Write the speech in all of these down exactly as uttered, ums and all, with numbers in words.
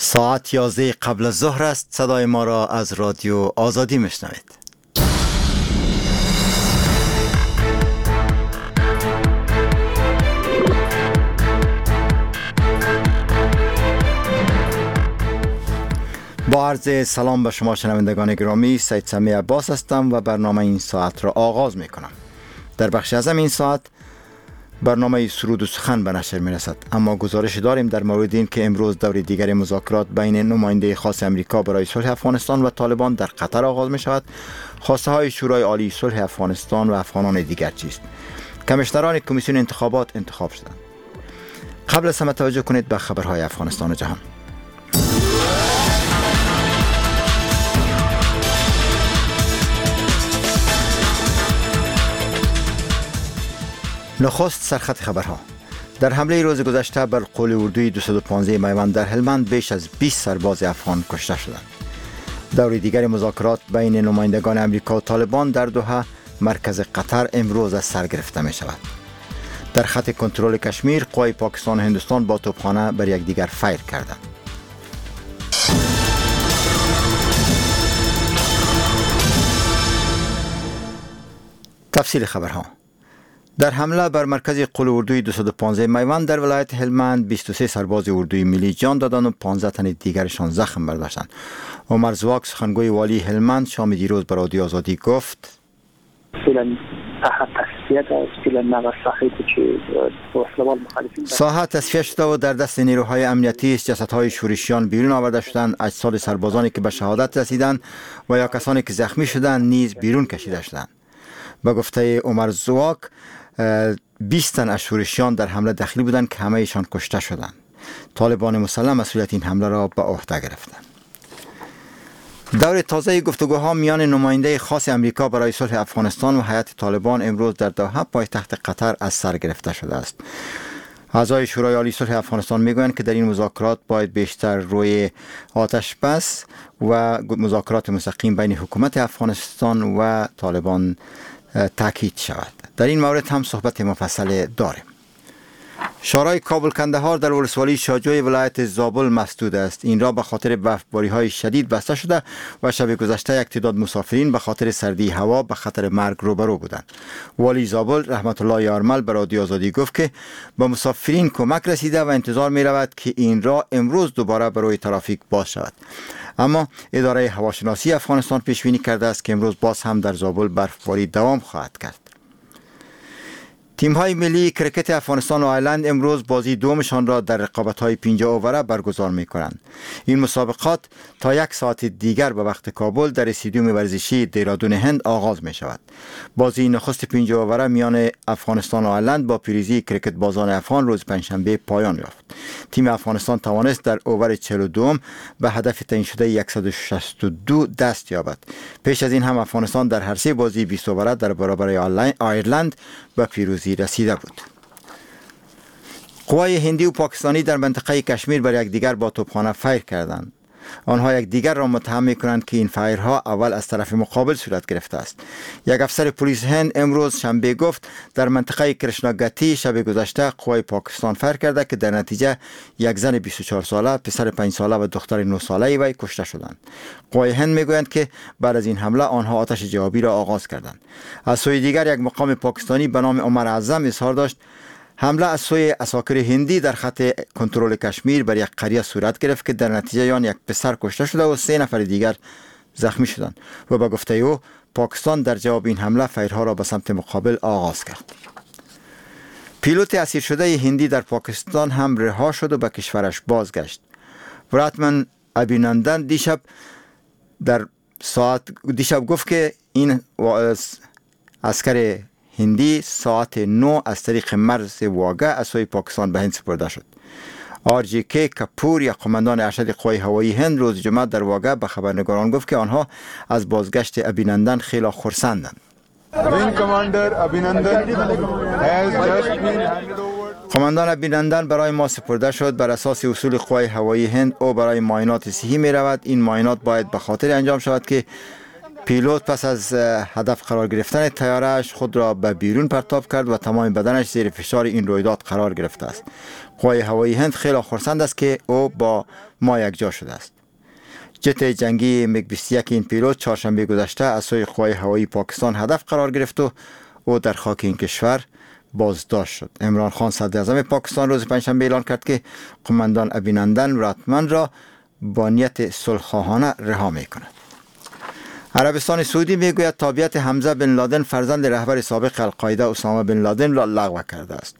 ساعت یازده قبل از ظهر است. صدای ما را از رادیو آزادی میشنوید. با عرض سلام به شما شنوندگان گرامی، سید سمی عباس هستم و برنامه این ساعت را آغاز می کنم. در بخش ازم این ساعت برنامه سرود و سخن به نشر می رسد، اما گزارش داریم در مورد این که امروز دور دیگر مذاکرات بین نماینده خاص امریکا برای صلح افغانستان و طالبان در قطر آغاز می شود. خواسته های شورای عالی صلح افغانستان و افغانان دیگر چیست؟ کمیشنران کمیسیون انتخابات انتخاب شدند. قبل از همه توجه کنید به خبرهای افغانستان و جهان. نخست سرخط خبرها. در حمله روز گذشته بر قول اردوی دویست و پانزده میوند در هلمند بیش از بیست سرباز افغان کشته شدند. دور دیگر مذاکرات بین نمایندگان امریکا و طالبان در دوحه مرکز قطر امروز از سر گرفته می شود. در خط کنترل کشمیر قوای پاکستان و هندوستان با توپخانه بر یکدیگر فیر کردند. تفصیل خبرها. در حمله بر مرکز قول اردوی دویست و پانزده میوند در ولایت هلمند بیست و سه سرباز اردوی ملی جان دادند و پانزده تن دیگرشان زخم برداشتند. عمر زواک سخنگوی والی هلمند شام دیروز به رادیو آزادی گفت: ساحه تصفیه شده و در دست نیروهای امنیتی است. جسدهای شورشیان بیرون آورده شدند. اجساد سربازانی که به شهادت رسیدند و یا کسانی که زخمی شدند نیز بیرون کشیده شدند. به گفته عمر زواک بیست تن از شورشیان در حمله دخیل بودند که همه ایشان کشته شدند. طالبان مسلح مسئولیت این حمله را به عهده گرفتند. دور تازه گفتگوها میان نماینده خاص امریکا برای صلح افغانستان و هیئت طالبان امروز در دوحه پایتخت قطر از سر گرفته شده است. اعضای شورای عالی صلح افغانستان میگویند که در این مذاکرات باید بیشتر روی آتش بس و مذاکرات مستقیم بین حکومت افغانستان و طالبان تاکید شود. در این مورد هم صحبت مفصل داریم. شورای کابل کندهار در ولسوالی شاجوی ولایت زابل مسدود است. این را به خاطر برفباری‌های شدید بسته شده و شب گذشته یک تعداد مسافرین به خاطر سردی هوا به خطر مرگ روبرو بودند. والی زابل رحمت الله یارمل به رادیو آزادی گفت که به مسافرین کمک رسیده و انتظار می رود که این را امروز دوباره برای ترافیک باز شود. اما اداره هواشناسی افغانستان پیش بینی کرده است که امروز باز هم در زابل برفباری دوام خواهد کرد. تیم‌های ملی کرکت افغانستان و آیرلند امروز بازی دومشان را در رقابت‌های پنجاه اووره برگزار می‌کنند. این مسابقات تا یک ساعت دیگر به وقت کابل در استادیوم ورزشی دیرادون هند آغاز می‌شود. بازی نخست پنجاه اووره میان افغانستان و آیرلند با پیروزی کرکت بازان افغان روز پنجشنبه پایان یافت. تیم افغانستان توانست در اوور چهل و دو به هدف تعیین شده صد و شصت و دو دست یابد. پیش از این هم افغانستان در هر سه بازی بیست اووره در برابر آیرلند به پیروزی رسیده بود. قوای هندی و پاکستانی در منطقه کشمیر بر یکدیگر با توپخانه فیر کردند. آنها یکدیگر را متهم می‌کنند که این فایرها اول از طرف مقابل صورت گرفته است. یک افسر پلیس هند امروز شنبه گفت در منطقه کرشناگاتی شب گذشته قوای پاکستان فیر کرده که در نتیجه یک زن بیست و چهار ساله، پسر پنج ساله و دختر نه ساله وی کشته شدند. قوای هند میگویند که بعد از این حمله آنها آتش جوابی را آغاز کردند. از سوی دیگر یک مقام پاکستانی به نام عمر اعظم اظهار داشت حمله از سوی عساکر هندی در خط کنترل کشمیر بر یک قریه صورت گرفت که در نتیجه آن یک پسر کشته شده و سه نفر دیگر زخمی شدند و به گفته او پاکستان در جواب این حمله فایرها را به سمت مقابل آغاز کرد. پیلوت اسیر شده هندی در پاکستان هم رها شد و به کشورش بازگشت. براتمن ابینندن دیشب در ساعت دیشب گفت که این عسکر هندی ساعت نو از طریق مرز واگه از سوی پاکستان به هند سپرده شد. آر جی کی کپور یا قماندان ارشد قوای هوایی هند روز جمعه در واگه به خبرنگاران گفت که آنها از بازگشت ابینندن خیلی خرسندند. قماندان ابینندن برای ما سپرده شد. بر اساس اصول قوای هوایی هند او برای معاینات صحی می رود. این معاینات باید به خاطر انجام شود که پیلوت پس از هدف قرار گرفتن طیاره‌اش خود را به بیرون پرتاب کرد و تمام بدنش زیر فشار این رویداد قرار گرفته است. قوای هوایی هند خیلی خرسند است که او با ما یکجا شده است. جت جنگی میگ بیست و یک این پیلوت چهارشنبه گذشته از سوی قوای هوایی پاکستان هدف قرار گرفت و او در خاک این کشور بازداشت شد. عمران خان صدر اعظم پاکستان روز پنجشنبه اعلان کرد که قماندان ابینندن راتمن را با نیت صلح‌خواهانه رها می‌کند. عربستان سعودی میگوید تابعیت حمزه بن لادن فرزند رهبر سابق القاعده اسامه بن لادن را لغو کرده است.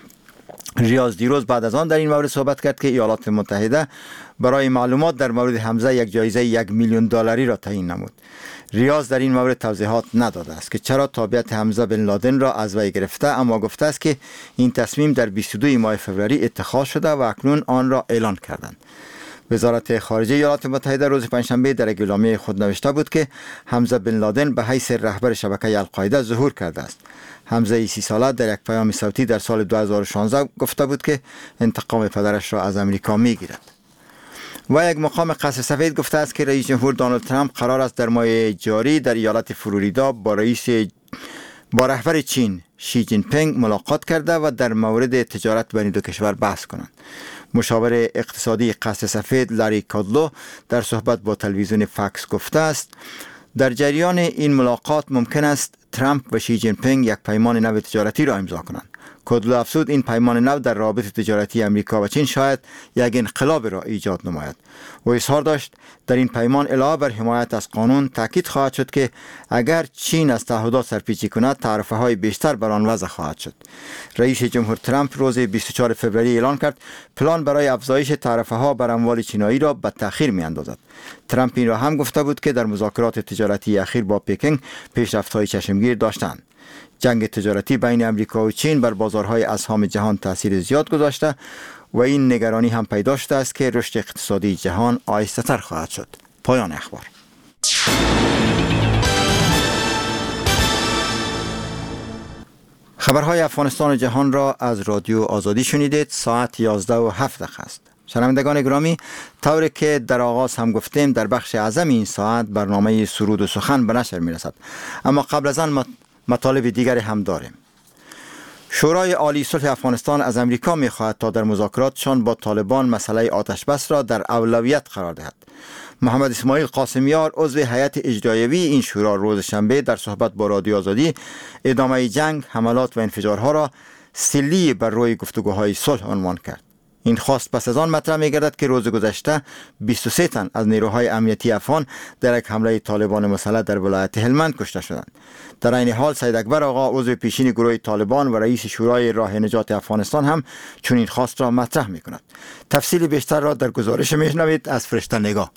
ریاض دیروز بعد از آن در این مورد صحبت کرد که ایالات متحده برای معلومات در مورد حمزه یک جایزه یک میلیون دلاری را تعیین نمود. ریاض در این مورد توضیحات نداده است که چرا تابعیت حمزه بن لادن را از وی گرفته، اما گفته است که این تصمیم در بیست و دو ماه فوریه اتخاذ شده و اکنون آن را اعلان کردند. وزارت خارجه ایالات متحده روز پنجشنبه در اعلامیه خود نوشته بود که حمزه بن لادن به حیث رهبر شبکه القاعده ظهور کرده است. حمزه سی ساله در یک پیام صوتی در سال دو هزار و شانزده گفته بود که انتقام پدرش را از امریکا میگیرد. و یک مقام قصر سفید گفته است که رئیس جمهور دونالد ترامپ قرار است در ماه جاری در ایالت فلوریدا با رئیس با رهبر چین شی جین پینگ ملاقات کرده و در مورد تجارت بین دو کشور بحث کنند. مشاور اقتصادی قصر سفید لاری کادلو در صحبت با تلویزیون فاکس گفته است در جریان این ملاقات ممکن است ترامپ و شی جین پینگ یک پیمان نو تجارتی را امضا کنند. کادلو افزود این پیمان نو در رابطه تجارتی امریکا و چین شاید یک انقلاب را ایجاد نماید. و اظهار داشت در این پیمان علاوه بر حمایت از قانون تاکید خواهد شد که اگر چین از تعهدات سرپیچی کند تعرفه های بیشتر بر آن وضع خواهد شد. رئیس جمهور ترامپ روز بیست و چهارم فوریه اعلان کرد پلان برای افزایش تعرفه ها بر اموال چینایی را به تأخیر می اندازد. ترامپ این را هم گفته بود که در مذاکرات تجارتی اخیر با پکینگ پیشرفت‌های چشمگیر داشتند. جنگ تجارتی بین امریکا و چین بر بازارهای اسهام جهان تاثیر زیاد گذاشته و این نگرانی هم پیدا شده است که رشد اقتصادی جهان آهسته‌تر خواهد شد. پایان اخبار. خبرهای افغانستان و جهان را از رادیو آزادی شنیدید. ساعت یازده و هفت دقیقه است. شنوندگان گرامی، طوری که در آغاز هم گفتیم در بخش اعظم این ساعت برنامه سرود و سخن به نشر می‌رسد، اما قبل از آن مطالب دیگری هم داریم. شورای عالی صلح افغانستان از امریکا می‌خواهد تا در مذاکراتشان با طالبان مسئله آتش بس را در اولویت قرار دهد. محمد اسماعیل قاسمیار عضو هیئت اجرایوی این شورا روز شنبه در صحبت با رادیو آزادی ادامه جنگ، حملات و انفجارها را سلی بر روی گفتگوهای صلح عنوان کرد. این خواست پس از آن مطرح می‌گردد که روز گذشته بیست و سه تن از نیروهای امنیتی افغان در یک حمله طالبان مسلح در ولایت هلمند کشته شدند. در این حال سید اکبر آقا عضو پیشین گروه طالبان و رئیس شورای راه نجات افغانستان هم چنین خواست را مطرح می‌کند. تفصیل بیشتر را در گزارش می‌شنوید از فرشته نگاه.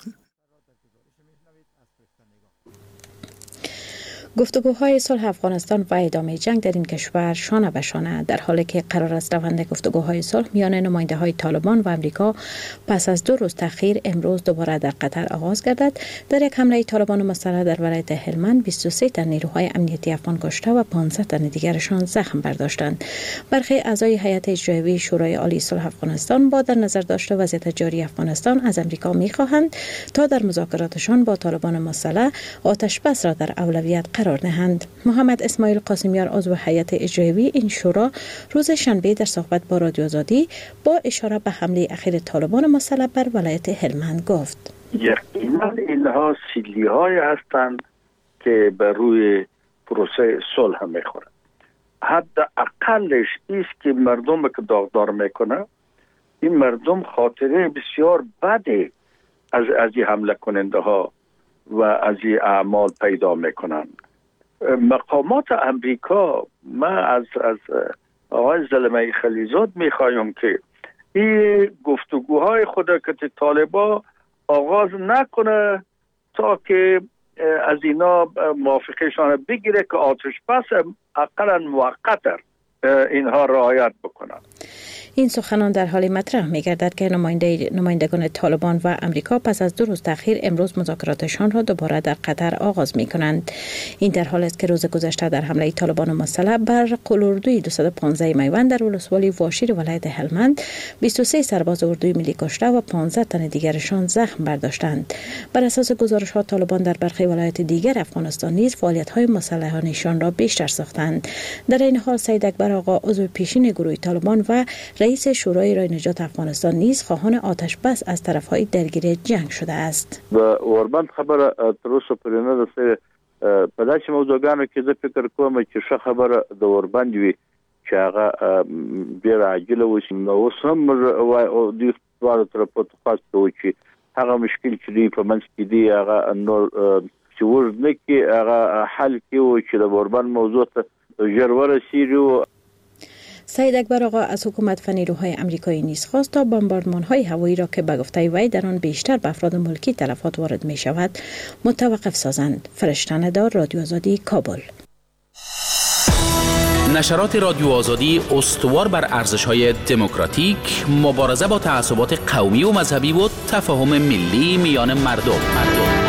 گفتگوهای صلح افغانستان و ادامه جنگ در این کشور شانه به شانه در حالی که قرار است روند گفتگوهای صلح میان نماینده‌های طالبان و امریکا پس از دو روز تأخیر امروز دوباره در قطر آغاز گردد. در یک حمله طالبان مسلح در ولایت هلمند بیست و سه تن نیروهای امنیتی افغان کشته و پانزده تن دیگرشان زخم برداشتند. برخی اعضای هیئت اجرایوی شورای عالی صلح افغانستان با در نظر داشته وضعیت جاری افغانستان از امریکا می‌خواهند تا در مذاکراتشان با طالبان مسلح آتش بس را در اولویت قرار دهند. محمد اسماعیل قاسمیار عضو هیئت اجرایوی این شورا روز شنبه در صحبت با رادیو آزادی با اشاره به حمله اخیر طالبان مسلح بر ولایت هلمند گفت: یقینا اینها سیلی‌های هستند که بر روی پروسه صلح میخورند. حداقلش است که مردم که داغدار میکنه، این مردم خاطره بسیار بده از از این حمله کننده ها و از این اعمال پیدا میکنند. مقامات امریکا، من از از آقای زلمه خلیزاد میخوایم که این گفتگوهای خود که طالبا آغاز نکنه تا که از اینا موافقشان بگیره که آتش بس اقلا موقت اینها رعایت بکنن. این سخنان در حال مطرح می‌گردد که نماینده نمایندگان طالبان و امریکا پس از دو روز تأخیر امروز مذاکراتشان را دوباره در قطر آغاز می‌کنند. این در حالی است که روز گذشته در حمله طالبان مسلح بر قلاردوی دویست و پانزده میوند در ولسوالی واشیر ولایت هلمند بیست و سه سرباز اردوی ملی کشته و پانزده تن دیگرشان زخم برداشتند. بر اساس گزارش‌ها طالبان در برخی ولایات دیگر افغانستان نیز فعالیت‌های مسلحانه‌شان را بیشتر ساختند. در این حال سید اکبر آقا عضو پیشین گروه طالبان و رئیس شورای رای نجات افغانستان نیز خواهان آتش بس از طرف‌های درگیر جنگ شده است. و وربند خبره تر اوسه پورې نه ده په داسې موضوعګانو کې زه فکر کوم چې ښه خبره د وربند وي چې هغه ډېره عاجله وشي. نو اوس هم دوی دواړو طرفو ته خواست کوي چې هغه مشکل چې دوی په منځ کې دي هغه نور چې اوږد نه کړي هغه حل کړي و چې د وربند موضوع ته ژر ورسیږي. سید اکبر آقا از حکومت و نیروهای آمریکایی نیز خواست تا بمباردمان‌های هوایی را که به گفته وی در آن بیشتر به افراد ملکی تلفات وارد می‌شود متوقف سازند. فرشته ندار، رادیو آزادی، کابل. نشرات رادیو آزادی استوار بر ارزش‌های دموکراتیک، مبارزه با تعصبات قومی و مذهبی و تفاهم ملی میان مردم. مردم.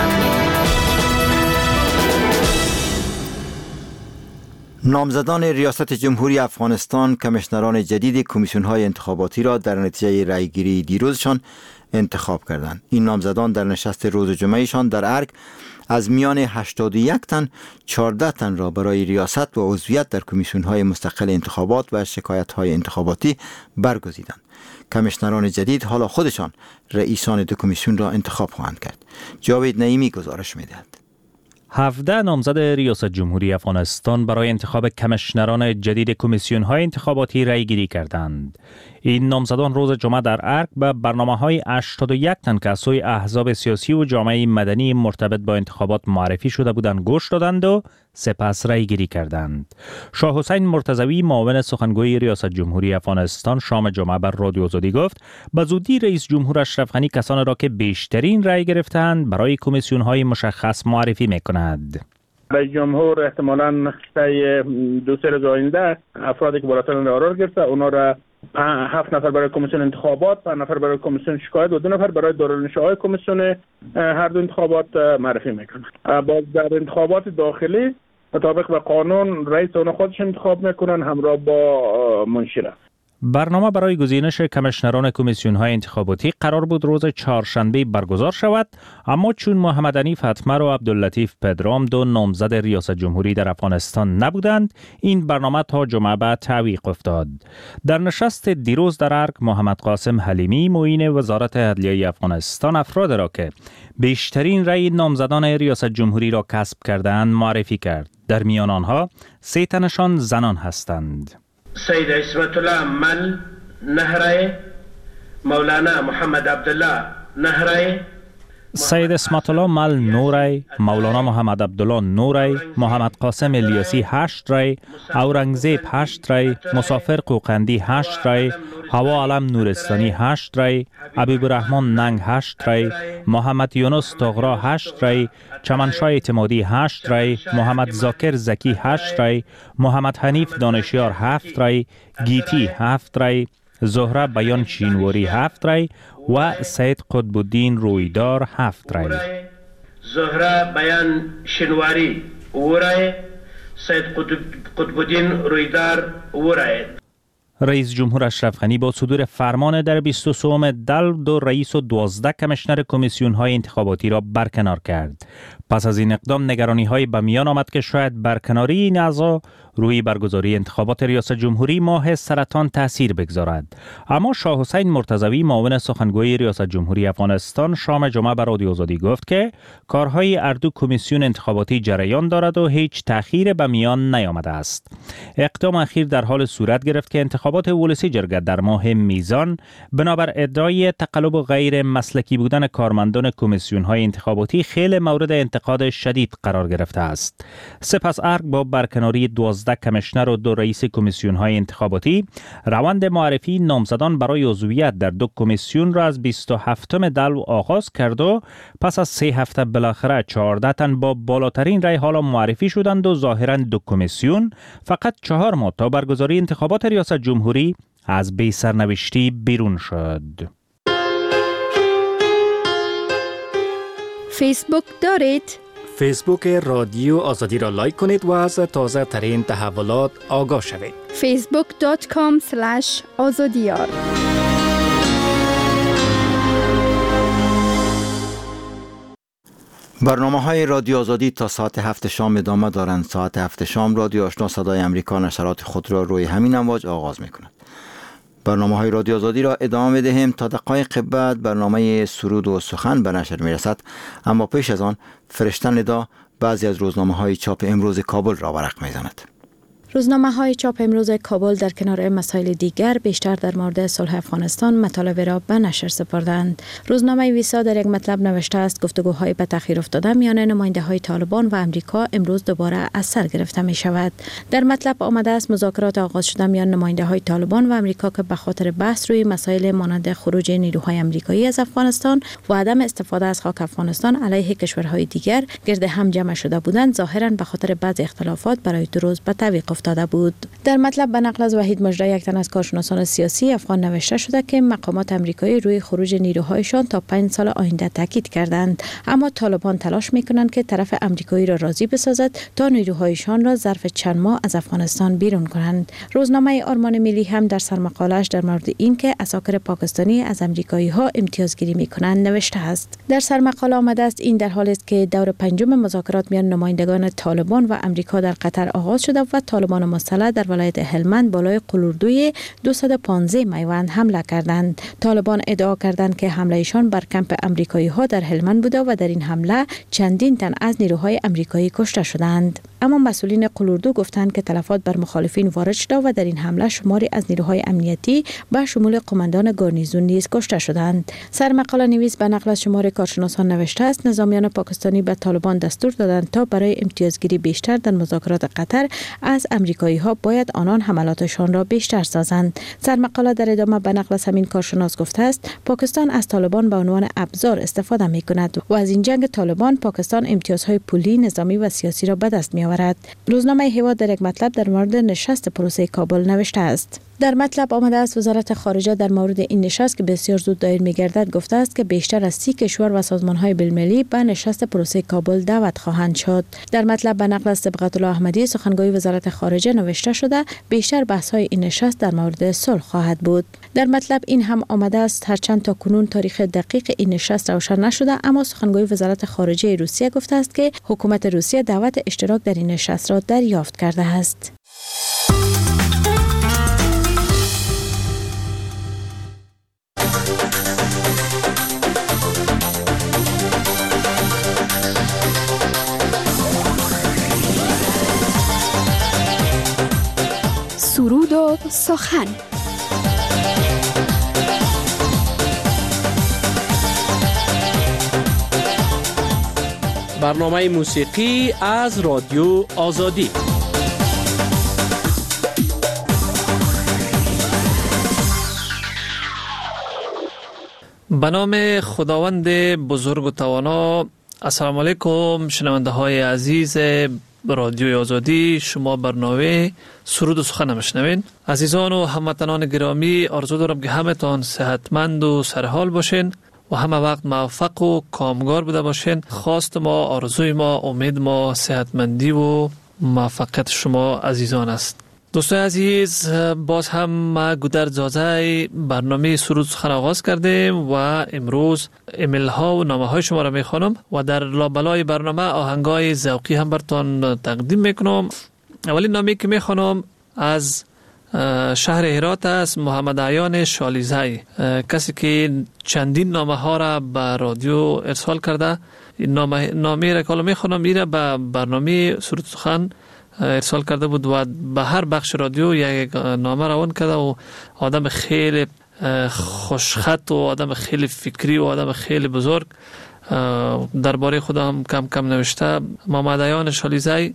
نامزدان ریاست جمهوری افغانستان کمیشنران جدید کمیسیون‌های انتخاباتی را در نتیجه رأیگیری دیروزشان انتخاب کردند. این نامزدان در نشست روز جمعهشان در ارگ از میان هشتاد و یک تن چهارده تن را برای ریاست و عضویت در کمیسیون‌های مستقل انتخابات و شکایت‌های انتخاباتی برگزیدند. کمیشنران جدید حالا خودشان رئیسان دو کمیسیون را انتخاب خواهند کرد. جاوید نعیمی گزارش می‌دهد. هفده نامزد ریاست جمهوری افغانستان برای انتخاب کمیشنران جدید کمیسیون‌های انتخاباتی رأی‌گیری کردند. این نامزدان روز جمعه در ارگ به برنامه‌های هشتاد و یک تن که از سوی احزاب سیاسی و جامعه مدنی مرتبط با انتخابات معرفی شده بودند گوش دادند و سپس رأی‌گیری کردند. شاه حسین مرتضوی معاون سخنگوی ریاست جمهوری افغانستان شام جمعه بر رادیو آزادی گفت به زودی رئیس جمهور اشرف غنی کسانی را که بیشترین رأی گرفتند برای کمیسیون‌های مشخص معرفی می‌کند. رئیس جمهور احتمالاً طی دو سه روز آینده افرادی که بالاتر قرار گرفته اونا را هفت نفر برای کمیسیون انتخابات، پنج نفر برای کمیسیون شکایت و دو نفر برای دارالنشاهای کمیسیون هر دو انتخابات معرفی میکنند. باز در انتخابات داخلی مطابق به قانون رئیس اونا خودش انتخاب میکنن همراه با منشی. برنامه برای گزینش کمیشنران کمیسیون‌های انتخاباتی قرار بود روز چهارشنبه برگزار شود، اما چون محمد حنیف حتمر و عبداللطیف پدرام دو نامزد ریاست جمهوری در افغانستان نبودند، این برنامه تا جمعه بعد تعویق افتاد. در نشست دیروز در ارگ محمد قاسم حلیمی معین وزارت عدلیه افغانستان افراد را که بیشترین رأی نامزدان ریاست جمهوری را کسب کردند معرفی کرد. در میان آنها سه تنشان زنان هستند. سید اسمت الله مل نهره، مولانا محمد عبدالله نهره، سید اسمت الله مل نوری، مولانا محمد عبدالله نوری، محمد قاسم الیاسی هشت رای، اورنگزیب هشت رای، مسافر قوقندی هشت رای، هوا علم نورستانی هشت رای، حبیب الرحمن ننگ هشت رای، محمد یونس طغرا هشت رای، چمنشاه اعتمادی هشت رای، محمد ذاکر زکی هشت رای، محمد حنیف دانشیار هفت رای، گیتی هفت رای، زهره بیان شینواری هفت رای و سید قطب الدین رویدار هفت رای. زهره بیان شینواری او رای، سید قطب الدین رویدار او رای. رئیس جمهور اشرف غنی با صدور فرمان در بیست و سوم دل دو رئیس و دوازده کمیشنر کمیسیون های انتخاباتی را برکنار کرد. پس از این اقدام نگرانی های به میان آمد که شاید برکناری این اعضا روی برگزاری انتخابات ریاست جمهوری ماه سرطان تاثیر بگذارد. اما شاه حسین مرتضوی معاون سخنگوی ریاست جمهوری افغانستان شام جمعه بر رادیو آزادی گفت که کارهای اردو کمیسیون انتخاباتی جریان دارد و هیچ تأخیر به میان نیامده است. اقدام اخیر در حال صورت گرفت که انتخابات ولسی جرگه در ماه میزان بنابر ادعای تقلب و غیر مسلکی بودن کارمندان کمیسیون های انتخاباتی خیلی مورد انتقاد شدید قرار گرفته است. سپس ارگ با برکناری دوازده کمیشنر و دو رئیس کمیسیون های انتخاباتی روند معرفی نامزدان برای عضویت در دو کمیسیون را از بیست و هفتم دلو آغاز کرد و پس از سه هفته بالاخره چهارده تن با بالاترین رای حالا معرفی شدند و ظاهرا دو کمیسیون فقط چهار ماه تا برگزاری انتخابات ریاست جمهوری از بی سرنوشتی بیرون شد. فیسبوک دارید؟ فیسبوک رادیو آزادی را لایک کنید و از تازه ترین تحولات آگاه شوید. فیسبوک دات کام اسلش آزادیار. برنامه های رادیو آزادی تا ساعت هفت شام ادامه دارند. ساعت هفت شام رادیو آشنا صدای امریکا نشرات خود را روی همین امواج آغاز می کند. برنامه های رادیو آزادی را ادامه می دهیم تا دقایق بعد برنامه سرود و سخن به نشر می رسد، اما پیش از آن فرشته ندا بعضی از روزنامه های چاپ امروز کابل را ورق می زند. روزنامه های چاپ امروز کابل در کنار مسائل دیگر بیشتر در مورد صلح افغانستان مطالب را به نشر سپردند. روزنامه ویسا در یک مطلب نوشته است گفتگوهای به تأخیر افتاده میان نماینده های طالبان و امریکا امروز دوباره از سر گرفته می شود. در مطلب آمده است مذاکرات آغاز شده میان نماینده های طالبان و امریکا که به خاطر بحث روی مسائل مانند خروج نیروهای آمریکایی از افغانستان و عدم استفاده از خاک افغانستان علیه کشورهای دیگر گرد هم جمع شده بودند، ظاهرا به خاطر بعض اختلافات برای دو روز به تعویق افتاده بود. در مطلب به نقل از وحید مجری، یک تن از کارشناسان سیاسی افغان، نوشته شده که مقامات آمریکایی روی خروج نیروهایشان تا پنج سال آینده تاکید کردند، اما طالبان تلاش میکنند که طرف آمریکایی را راضی بسازد تا نیروهایشان را ظرف چند ماه از افغانستان بیرون کنند. روزنامه آرمان ملی هم در سرمقاله‌اش در مورد این که عساکر پاکستانی از آمریکایی ها امتیازگیری میکنند نوشته است. در سرمقاله آمده است این در حالی است که دور پنجم مذاکرات میان نمایندگان طالبان و آمریکا در قطر آغاز شده و طالبان مسلح در ولایت هلمند بالای قلوردوی دویست و پانزده میوند حمله کردند. طالبان ادعا کردند که حملهشان بر کمپ آمریکایی ها در هلمند بوده و در این حمله چندین تن از نیروهای آمریکایی کشته شدند. اما مسئولین قلوردو گفتند که تلفات بر مخالفین وارد شده و در این حمله شماری از نیروهای امنیتی به شمول قماندان گارنیزون نیز کشته شدند. سرمقاله نویس به نقل از شمار کارشناسان نوشته است نظامیان پاکستانی به طالبان دستور دادند تا برای امتیازگیری بیشتر در مذاکرات قطر از آمریکایی ها باید آنان حملاتشان را بیشتر سازند. سرمقاله در ادامه به نقل از همین کارشناس گفته است پاکستان از طالبان به عنوان ابزار استفاده می کند و از این جنگ طالبان پاکستان امتیازهای پولی، نظامی و سیاسی را به دست می آورد. روزنامه هوا در یک مطلب در مورد نشست پروسه کابل نوشته است. در مطلب آمده است وزارت خارجه در مورد این نشست که بسیار زود دایر می‌گردد گفته است که بیشتر از سی کشور و سازمان‌های بین‌المللی به نشست پروسه کابل دعوت خواهند شد. در مطلب به نقل از صبغت الله احمدی سخنگوی وزارت خارجه نوشته شده بیشتر بحث‌های این نشست در مورد صلح خواهد بود. در مطلب این هم آمده است هرچند تا کنون تاریخ دقیق این نشست روشن نشده، اما سخنگوی وزارت خارجه روسیه گفته است که حکومت روسیه دعوت اشتراک در این نشست را دریافت کرده است. سرود و سخن. برنامه موسیقی از رادیو آزادی. به نام خداوند بزرگ و توانا. السلام علیکم شنونده های عزیز رادیوی آزادی، شما برنامه سرود و سخن میشنوین. عزیزان و هموطنان گرامی، آرزو دارم که همتان صحتمند و سرحال باشین و همه وقت موفق و کامگار بوده باشین. خواست ما، آرزوی ما، امید ما صحتمندی و موفقیت شما عزیزان است. دوستان عزیز، باز هم ما گودر زازه برنامه سرود سخن آغاز کردیم و امروز ایمیل ها و نامه های شما را میخوانم و در لابلای برنامه آهنگای ذوقی هم براتون تقدیم میکنم. اولین نامه که میخوانم از شهر هرات است، محمد عیان شالیزی، کسی که چندین نامه ها را به رادیو ارسال کرده. نامه نامه را که میخوانم ایره به برنامه سرود سخن ارسال کرده بود و به هر بخش رادیو یک نامه روان کرده و آدم خیلی خوشخط و آدم خیلی فکری و آدم خیلی بزرگ درباره خودم کم کم نوشته. محمد عیان شالیزی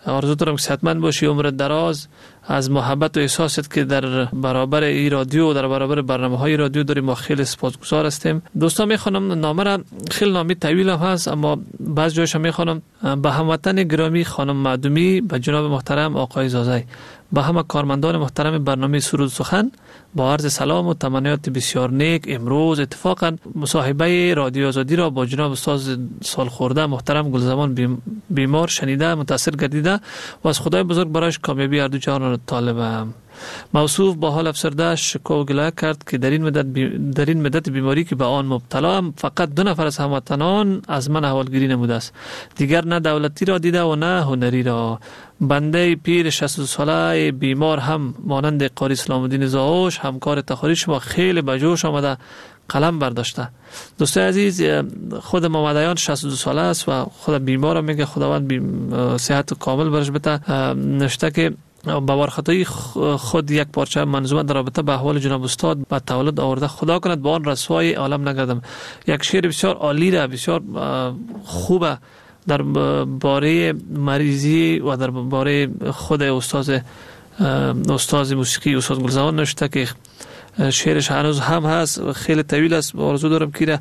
آرزو دارم که صحتمند باشی، عمر دراز، از محبت و احساست که در برابر این رادیو، در برابر برنامه‌های رادیو داریم. ما خیلی سپاسگزار هستیم. دوستان میخوانم نامه را، خیلی نامی طویل هم هست اما بعض جایش میخوانم. به هموطن گرامی خانم معدومی، به جناب محترم آقای زازی، به همه کارمندان محترم برنامه سرود سخن با عرض سلام و تمنیات بسیار نیک. امروز اتفاقا مصاحبه رادیو آزادی را با جناب استاد سالخورده محترم گلزمان بیمار شنیده متاثر گردیده و از خدای بزرگ برایش کامیابی اردو جهان را طالبم. موصوف با حال افسرده شکوه و گله کرد که در این مدت بی... در این مدت بیماری که به آن مبتلا هم فقط دو نفر از هموطنان از من احوالگیری نموده است. دیگر نه دولتی را دیده و نه هنری را. بنده پیر شصت و دو ساله بیمار هم مانند قاری اسلام الدین زاوش همکار تخاری شما خیلی به جوش آمده قلم برداشته. دوستای عزیز، خود محمدیان شصت و دو ساله است و خود بیمار هم میگه خداوند بی... صحت کامل برش بده. نشته که با وارخطایی خود یک پارچه منظومه در رابطه به احوال جناب استاد به تولد آورده. خدا کند با آن رسوای عالم نگردم. یک شعر بسیار عالی را، بسیار خوبه در باره مریضی و در باره خود استاد استاد موسیقی استاد گلزمان نوشته که شعرش هنوز هم هست، خیلی طویل است. آرزو دارم که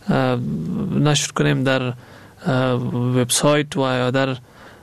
نشر کنیم در وبسایت و یا در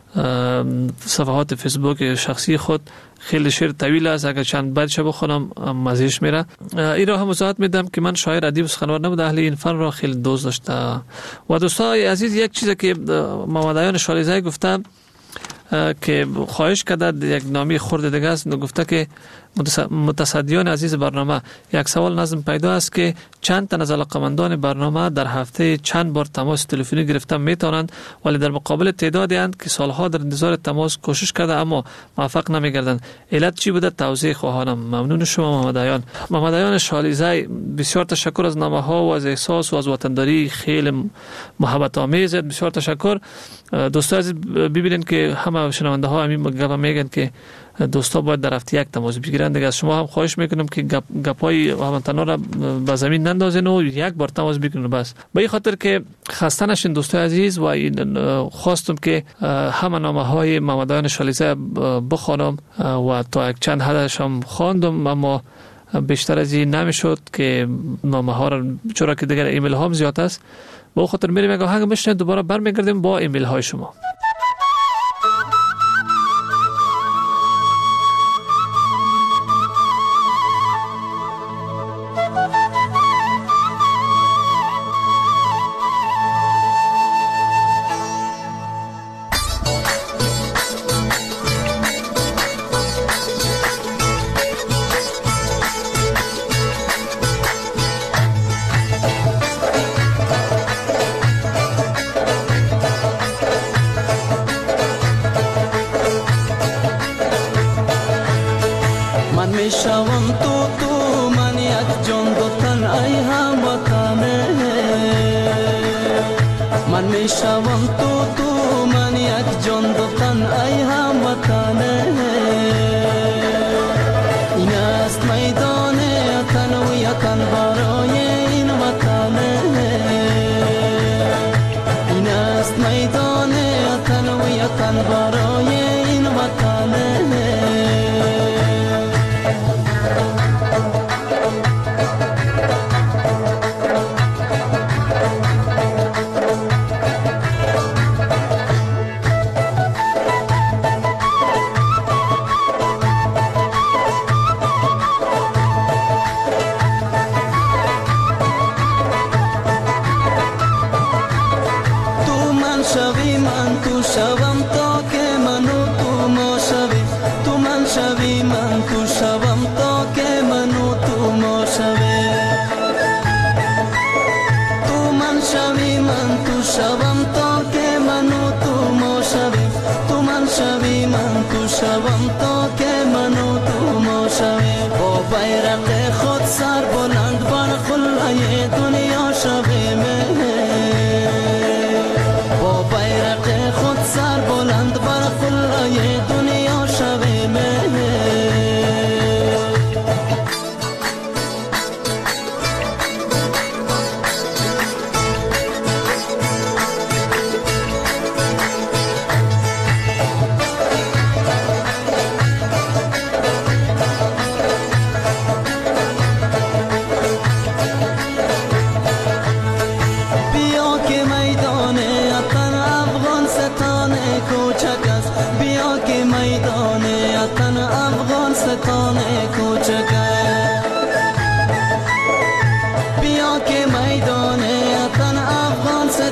صفحات فیسبوک شخصی خود. خیلی شعر طویل است، اگر چند بیت بخونم مزهش میره. این را هم وضاحت میدم که من شاعر ادیب سخنور نبوده، اهل این فن را خیلی دوست داشته. و دوستای عزیز، یک چیزی که محمدیان شالیزی گفته که خواهش کرده، یک نامی خورد دیگه است، گفته که متصدیان عزیز برنامه، یک سوال نظم پیدا است که چند تن از علاقمندان برنامه در هفته چند بار تماس تلفنی گرفتن میتونند، ولی در مقابل تعدادی اند که سالها در انتظار تماس کوشش کرده اما موفق نمیگردند. علت چی بوده؟ توضیح خواهانم. ممنون شما محمدیان. محمدیان شالیزی، بسیار تشکر از نامه ها و از احساس و از وطنداری خیلی محبت آمیز. بسیار تشکر. دوستان عزیز، ببینید که همه شنونده ها همین گپ میگن که دوستا باید در هفته یک تماس بگیرن. دیگه از شما هم خواهش میکنم که گپ گپای هموطنا را به زمین نندازین و یک بار تماس بگیرین بس. به این خاطر که خسته نشین دوستای عزیز، و خواستم که همه نامه های محمدیان شالیزی بخوانم و تا یک چند حدش هم خواندم اما بیشتر از این نمیشد که نامه ها را، چرا که دیگر ایمیل ها هم زیاد است. به خاطر میریم یک آهنگ بشنویم، دوباره برمیگردیم با ایمیل های شما.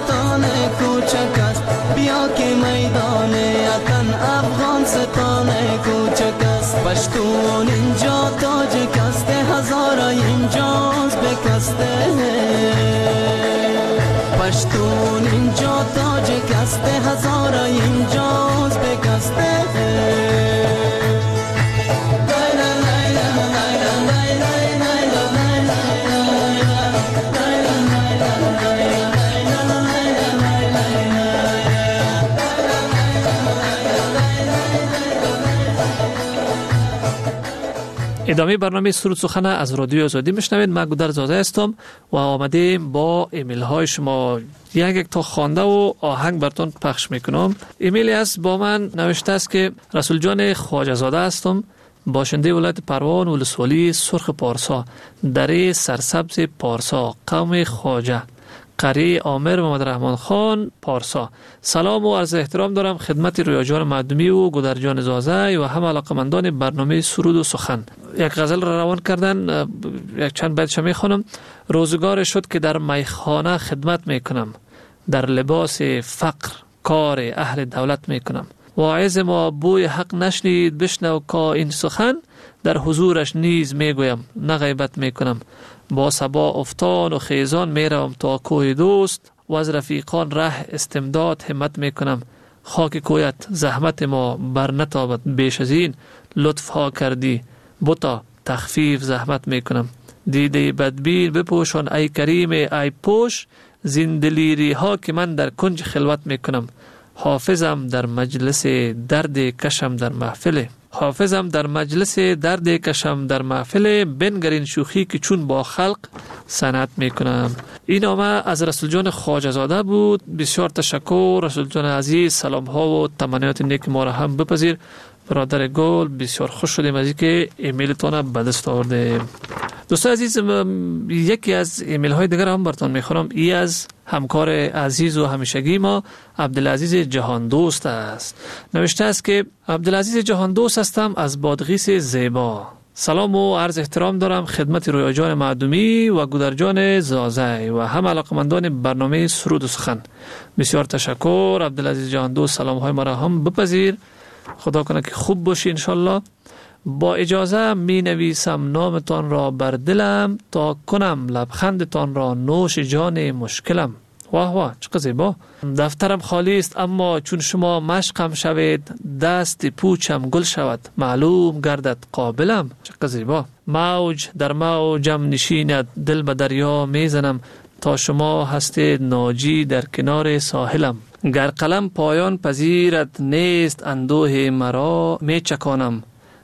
ستان کوچک است، بیا که میدان وطن افغانستان کوچک است. پشتون اینجا تاجک است، هزار اینجاست بکسته. پشتون اینجا تاجک است، هزار اینجاست بکسته. ادامه برنامه سرود سخن از رادیو آزادی میشنوید. من گودر زاده هستم و آمده با ایمیل های شما یک یک تا خوانده و آهنگ براتون پخش میکنم. ایمیلی است با من نوشته است که رسول جان خواجه زاده هستم، باشنده ولایت پروان ولسوالی سرخ پارسا، دره سرسبز پارسا، قوم خواجه، قریه عامر محمد رحمان خان پارسا. سلام و عرض احترام دارم خدمت رویا جان معدومی و گودر جان زازه و همه علاقمندان برنامه سرود و سخن. یک غزل را روان کردن، یک چند بیتش میخوانم. روزگار شد که در میخانه خدمت میکنم، در لباس فقر کار اهل دولت میکنم. واعظ ما بوی حق نشنید، بشنو که این سخن، در حضورش نیز میگویم نه غیبت میکنم. با صبا افتان و خیزان میروم تا کوه دوست، و از رفیقان ره استمداد همت میکنم. خاک کویت زحمت ما بر نتابد، بیش از این لطف ها کردی بوتا تخفیف زحمت میکنم. دیده بدبین بپوشان ای کریم ای پوش، زندلیری ها که من در کنج خلوت میکنم. حافظم در مجلس درد کشم در محفل، حافظم در مجلس درد کشم در محفل. بنگرین شوخی که چون با خلق صنعت میکنم. این نامه از رسول جان خواجه زاده بود. بسیار تشکر رسول جان عزیز، سلام ها و تمنیات نیک ما را هم بپذیر. برادر گل بسیار خوش شدیم از اینکه ایمیلتون به دست آورده. دوستان عزیز، یکی از ایمیل های دیگر هم براتون میخونم. ای از همکار عزیز و همیشگی ما عبدالعزیز جهان دوست است. نوشته است که عبدالعزیز جهان دوست هستم از بادغیس زیبا. سلام و عرض احترام دارم خدمت رویا جان معدومی و گودر جان زازه و هم علاقمندان برنامه سرود و سخن. بسیار تشکر عبدالعزیز جهان دوست، سلام های ما را هم بپذیر. خدا کنه که خوب باشی انشالله. با اجازه می نویسم نامتان را بر دلم، تا کنم لبخندتان را نوش جان مشکلم. واه واه چقدر زیبا. دفترم خالی است اما چون شما مشقم شوید، دست پوچم گل شود معلوم گردد قابلم. چقدر زیبا. موج در موجم نشیند، دل به دریا میزنم، تا شما هستید ناجی در کنار ساحلم. گر قلم پایان پذیرد نیست اندوه مرا، می چکانم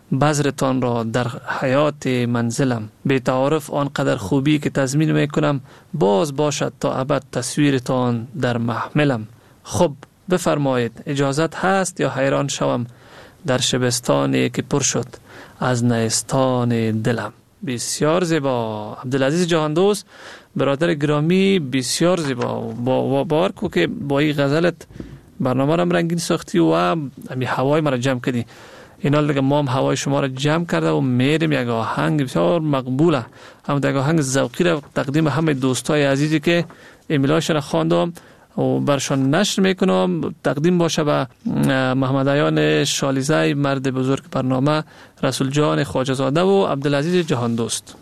بذرتان را در حیات منزلم. به تعارف آنقدر خوبی که تضمین میکنم، باز باشد تا ابد تصویرتان در محملم. خب بفرمایید اجازت هست یا حیران شوم در شبستانی که پر شد از نیستان دلم. بسیار زیبا عبدالعزیز جهان دوست، برادر گرامی، بسیار زیبا. با باور کو که با این غزلت برنامه را رنگین ساختی و همی هوای مرا جمع کردی. اینا دیگه ما هم هوای شما را جمع کرده و میریم یک آهنگ بسیار مقبوله، هم یک آهنگ ذوقی را تقدیم همه دوستای عزیزی که ایمیلاشون خواندم و برشان نشر میکنم تقدیم باشه به محمد عیان شالیزه، مرد بزرگ برنامه، رسول جان خواجه زاده و عبدالعزیز جهان دوست.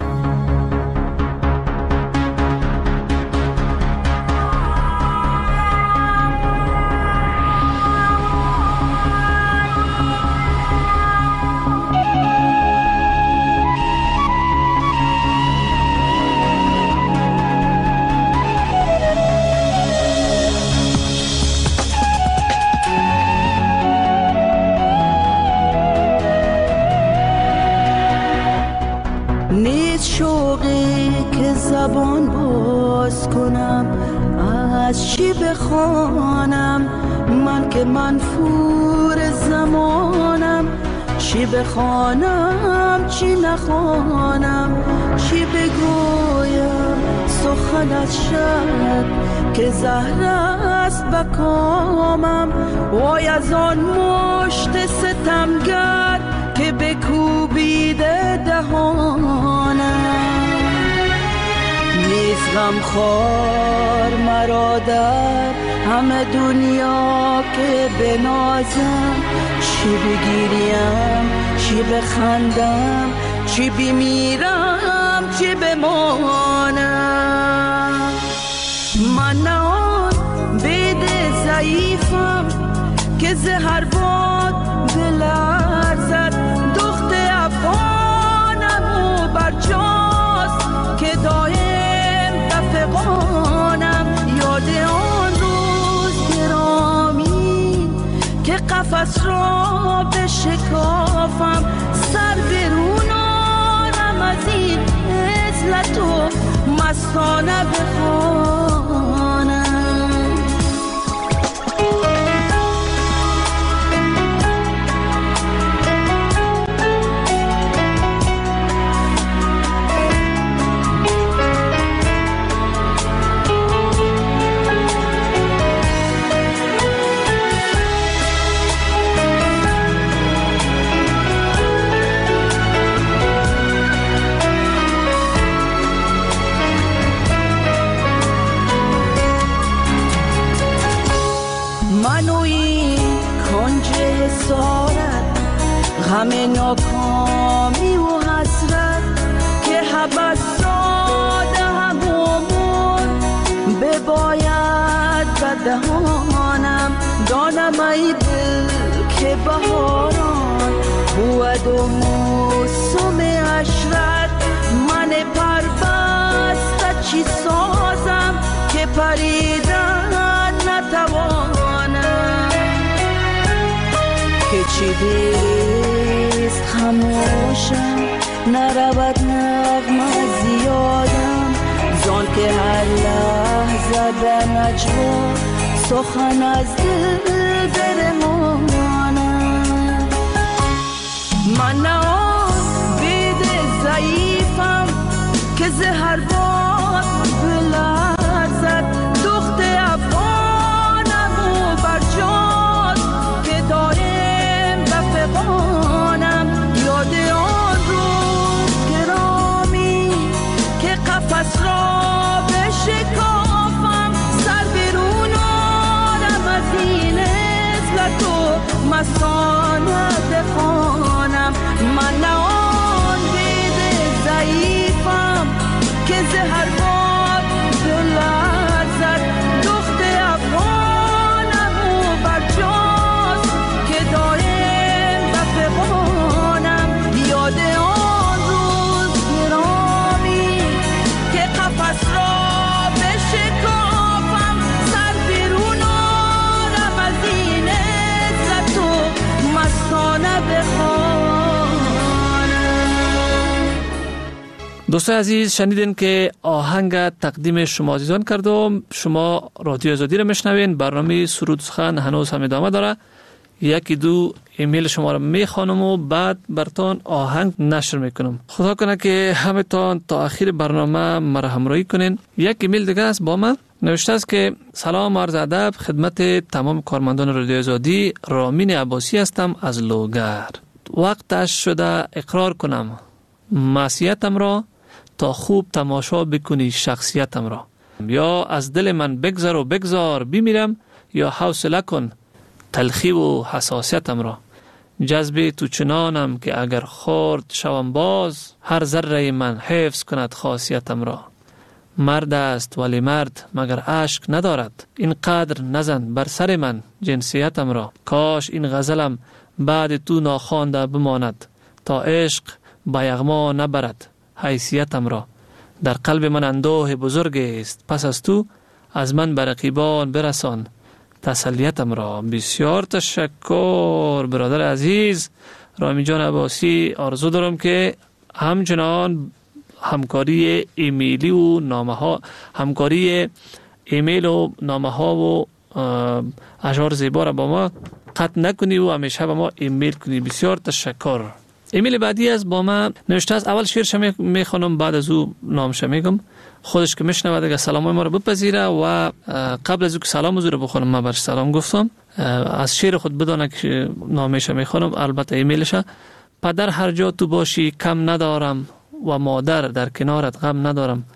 زبان باز کنم از چی بخوانم، من که منفور زمانم. چی بخوانم چی نخوانم، چی بگویم سخن از شب که زهر است بکامم. وای از آن مشت ستمگر که بکوبیده دهانم. نیست غمخوار مرا در همه دنیا که بنازم، چی بگیریم چی بخندم، چی بمیرم چی بمانم. من نه آن بید ضعیفم که زهر باد بلرزد، دخت افغانم و برجاست که دایم دفقانم. یاد آن روز گرامی که قفس را بشکافم، سر برونانم از این عزلت و مستانه بخوانم. غم ناکامی و حسرت که حبس داده همون بباید بدهانم. دانم ای دل که بهاران بود و موسم عشرت، من پربسته چی سازم که پریدن نتوانم. که چی دیست خموشم نرود نغمه زیادم، زان که هر لحظه در نجوا سخن از دل برمانم. من نه آن بید ضعیفم که زهر باد بلرزد، دخت افغانم و برجاست که دایم بفقانم. یاد آن روز گرامی که قفس را بشکافم، سر برون آرم از این عزلت و مستانه بخوانم. من نه آن بید ضعیفم که زهر باد بلرزد، دخت افغانم و برجاست که دایم بفقانم. یاد آن روز گرامی که قفس را بشکافم، سر بیرون آرم از این عزت و مستانه بخوانم. دوستان عزیز، شنیدین که آهنگ تقدیم شما عزیزان کردم. شما رادیو آزادی را میشنوین. برنامه سرود سخن هنوز هم ادامه داره. یکی دو ایمیل شما را میخوانم و بعد برتان آهنگ نشر میکنم. خدا کنه که همتان تا آخر برنامه مرا همراهی کنین. یک ایمیل دیگه است با من نوشته است که سلام عرض ادب خدمت تمام کارمندان رادیو آزادی، رامین عباسی هستم از لوگر. وقتش شده اقرار کنم معصیتم را تا خوب تماشا بکنی شخصیتم را. یا از دل من بگذر و بگذار بمیرم، یا حوصله کن تلخی و حساسیتم را. جذب تو چنانم که اگر خورد شوم باز، هر ذره من حفظ کند خاصیتم را. مرد است ولی مرد مگر عشق ندارد، این قدر نزن بر سر من جنسیتم را. کاش این غزلم بعد تو ناخوانده بماند، تا عشق با یغما نبرد حیثیتم را. در قلب من اندوه بزرگ است، پس از تو از من به رقیبان برسان تسلیتم را. بسیار تشکر برادر عزیز رامین جان عباسی. آرزو دارم که همچنان همکاری ایمیلی و نامه ها همکاری ایمیل و نامه ها و اشعار زیبا را با ما قطع نکنی و همیشه با ما ایمیل کنی. بسیار تشکر. ایمیل بعدی از با ما نوشته است. اول شعرش میخوانم بعد از او نامش میگم. خودش که میشنوه دیگه سلام ما رو بپذیره و قبل از او که سلام حضور بخونم ما برش سلام گفتم. از شعر خود بدانه که نامش میخوانم، البته ایمیلش. پدر هر جا تو باشی کم ندارم و مادر در کنارت غم ندارم.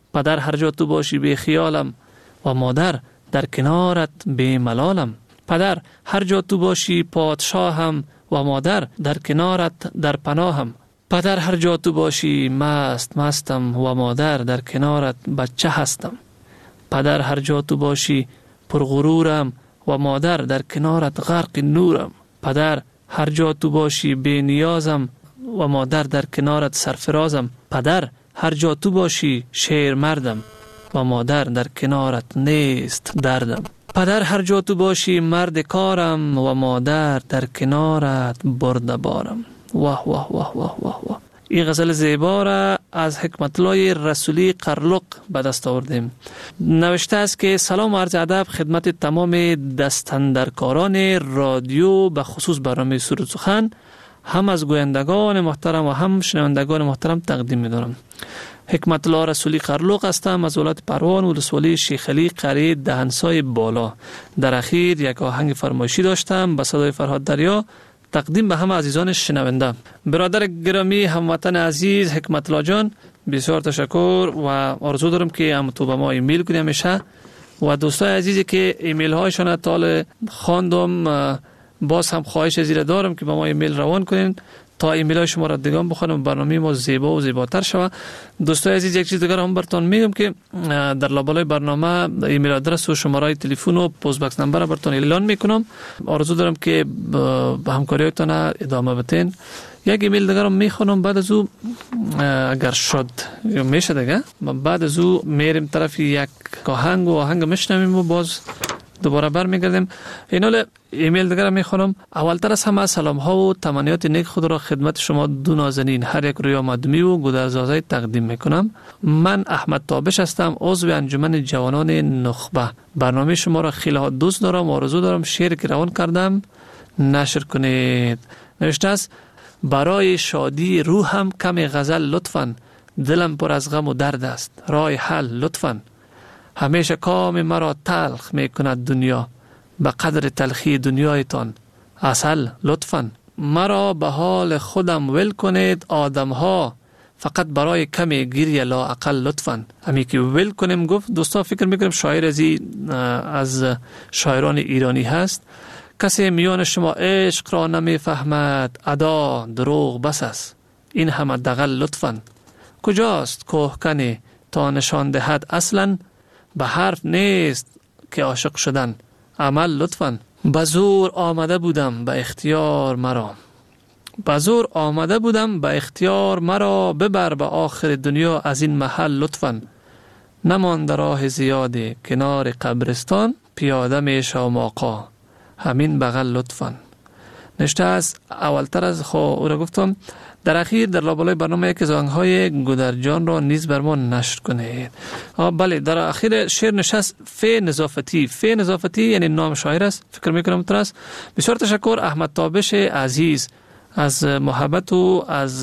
پدر هر جا تو باشی بی خیالم و مادر در کنارت بی ملالم. پدر هر جا تو باشی پادشاهم و مادر در کنارت در پناهم. پدر هر جا تو باشی مست مستم و مادر در کنارت بچه هستم. پدر هر جا تو باشی پرغرورم و مادر در کنارت غرق نورم. پدر هر جا تو باشی بی نیازم و مادر در کنارت سرفرازم. پدر هر جا تو باشی شیر مردم و مادر در کنارت نیست دردم. پدر هر جا تو باشی مرد کارم و مادر در کنارت برده بارم. واه واه واه واه واه واه. این غزل زیبا را از حکمت الله رسولی قرلق به دست آوردیم. نوشته است که سلام و عرض ادب خدمت تمام دستاندرکاران رادیو، به خصوص برنامه سرود سخن، هم از گویندگان محترم و هم شنوندگان محترم تقدیم می‌دارم. حکمت الله رسولی قرلق هستم از ولایت پروان، ولسوالی شیخ علی، قریه دهنسای بالا. در اخیر یک آهنگ فرمایشی داشتم به صدای فرهاد دریا، تقدیم به همه عزیزان شنونده. برادر گرامی هموطن عزیز حکمت الله جان، بسیار تشکر و آرزو دارم که هم تو به ما ایمیل کنی همیشه، و دوستای عزیزی که ایمیل هایشان تا خواندم، باز هم خواهش زیر دارم که به ما ایمیل روان کنین تا ایمیل های شما را دیگه بخونم، برنامه ما زیبا و زیباتر شود. دوستای عزیز یک چیز دیگر هم براتون میگم که در لابلای برنامه ایمیل آدرس و شماره تلفن و پست باکس نمبر براتون اعلان میکنم. آرزو دارم که به همکاریتون ادامه بدین. یک ایمیل دیگر هم میخونم، بعد از او اگر شد میشه دیگه بعد از او میریم طرف یک آهنگ و آهنگ میشنویم و باز دوباره برمیگردیم. اینال ایمیل دیگر میخونم. اولتر از همه سلام ها و تمنیات نیک خود را خدمت شما دو نازنین هر یک رویا مدمی و گودرزازه تقدیم میکنم. من احمد تابش هستم، عضو انجمن جوانان نخبه. برنامه شما را خیلی ها دوست دارم و آرزو دارم شعر که روان کردم نشر کنید. نوشته است: برای شادی روحم کمی غزل لطفاً، دلم پر از غم و درد است رای حل لطفاً. همیشه کام مرا تلخ می کند دنیا، به قدر تلخی دنیایتان عسل لطفاً. مرا به حال خودم ول کنید آدم ها، فقط برای کمی گریه لا اقل لطفاً. همی که ول کنیم گفت دوستا، فکر میکنم شاعر ازی از شاعران ایرانی هست. کسی میان شما عشق را نمی فهمد، ادا دروغ بس است این همه دغل لطفاً. کجاست کوهکنی تا نشان دهد اصلاً، به حرف نیست که عاشق شدن عمل لطفاً. بزور آمده بودم به اختیار مرا، بزور آمده بودم به اختیار مرا، ببر به آخر دنیا از این محل لطفاً. نمانده راه زیادی کنار قبرستان، پیاده می شوم آقا همین بغل لطفاً. نشته است اولتر از خو او را گفتم. در اخیر در لابلای برنامه یک از آهنگ‌های گودرجان را نیز بر ما نشر کنید. بله، در اخیر شعر نشست فی نظافتی. فی نظافتی یعنی نام شاعر است، فکر میکنم ترس. بسیار تشکر احمد تابش عزیز از محبت و از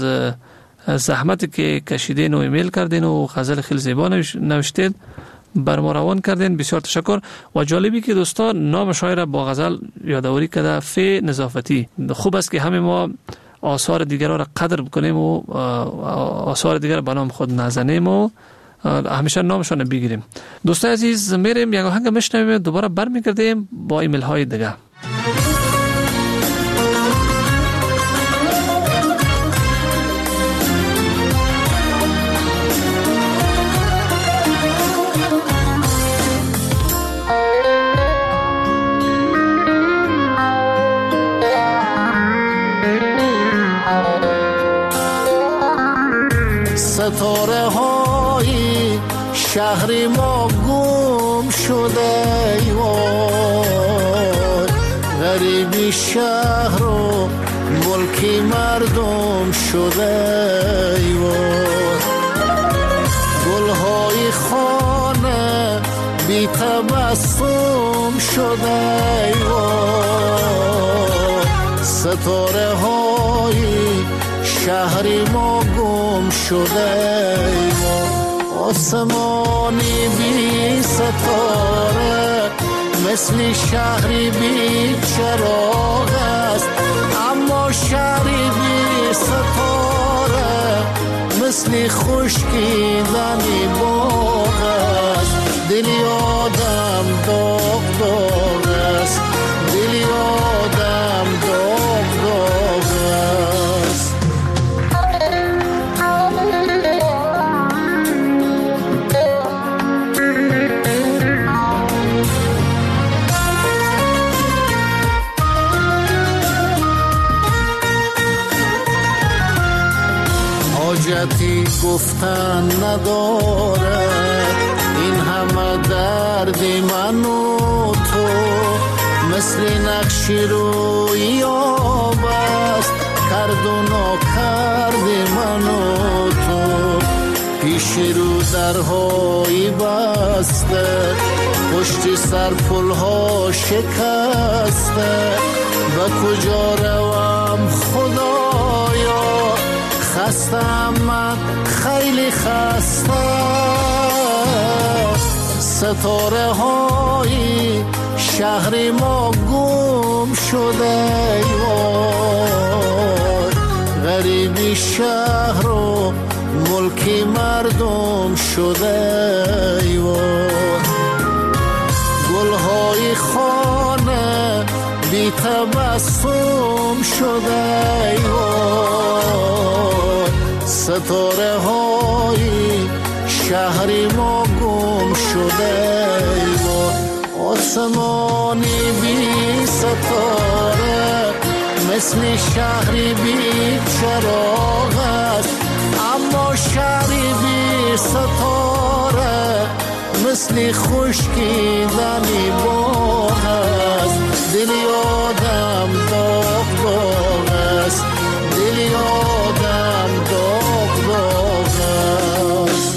زحمتی که کشیدین و ایمیل کردین و غزل خیلی زیبا نوشتید بر ما روان کردین. بسیار تشکر. و جالبی که دوستان نام شاعر با غزل یادآوری کرده، فی نظافتی. خوب است که همه ما آثار دیگر را قدر بکنیم و آثار دیگر به نام خود نزنیم و همیشه نامشان بگیریم. دوستان عزیز، میریم یک آهنگ میشنویم، دوباره برمیگردیم با ایمیل های دیگه. ستاره های شهر ما گم شده ایوان، غریبی شهر و ملکی مردم شده ایوان. گلهای خانه بی تبسم شده ایوان. ستاره های شهر ما گم شده ما، آسمانی بی ستاره مثل شهری بی چراغ است، اما شهری بی ستاره مثل مثل خشکیدن باغ است. دلی آدم داغ داغ است، دلی آدم داغ داغ است. حاجتی گفتن ندارد این همه درد من و تو، مثل نقشی روی آب است کرد و ناکرد من و تو. پیش رو درهای بسته، پشت سر پلها شکسته، و کجا روم خدایا خستم من خیلی خسته. ستاره های شهر ما گم شده، وای غریبی شهر و ملکی مردم شده. وای گلهای خانه بی تبسم شده. وای ستاره های شهری ما گم شده. وای آسمانی بی ستاره مثل شهری بی چراغ است، اما شهری بی ستاره مثل خشکیدنی باغ است. دلی آدم داغ داغ است، دلی آدم داغ داغ است.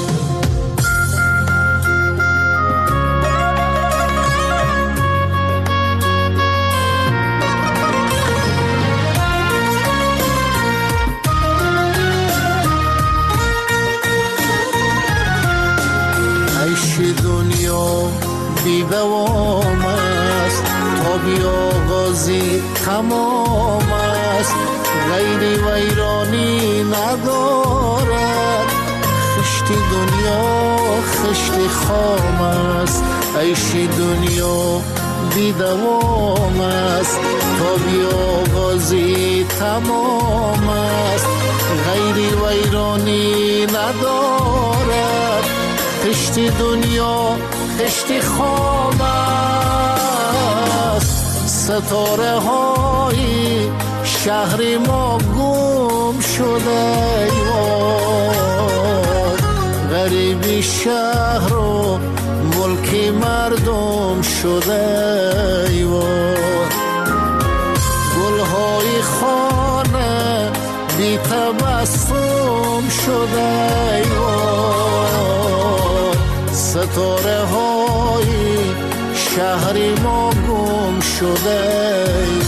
دنیا بی دوام است، تا بی آغازی تمام است. غیری ویرانی ندارد، خشت دنیا خشت خام است. عیش دنیا بی دوام است، تا بی آغازی تمام است. غیری ویرانی ندارد، خشت دنیا خشت خام است. ستاره های شهر ما گم شده. وای غریبی شهر و ملکی مردم شده. وای گلهای خانه بی تبسم شده. وای ستاره های شهری ما گم شده.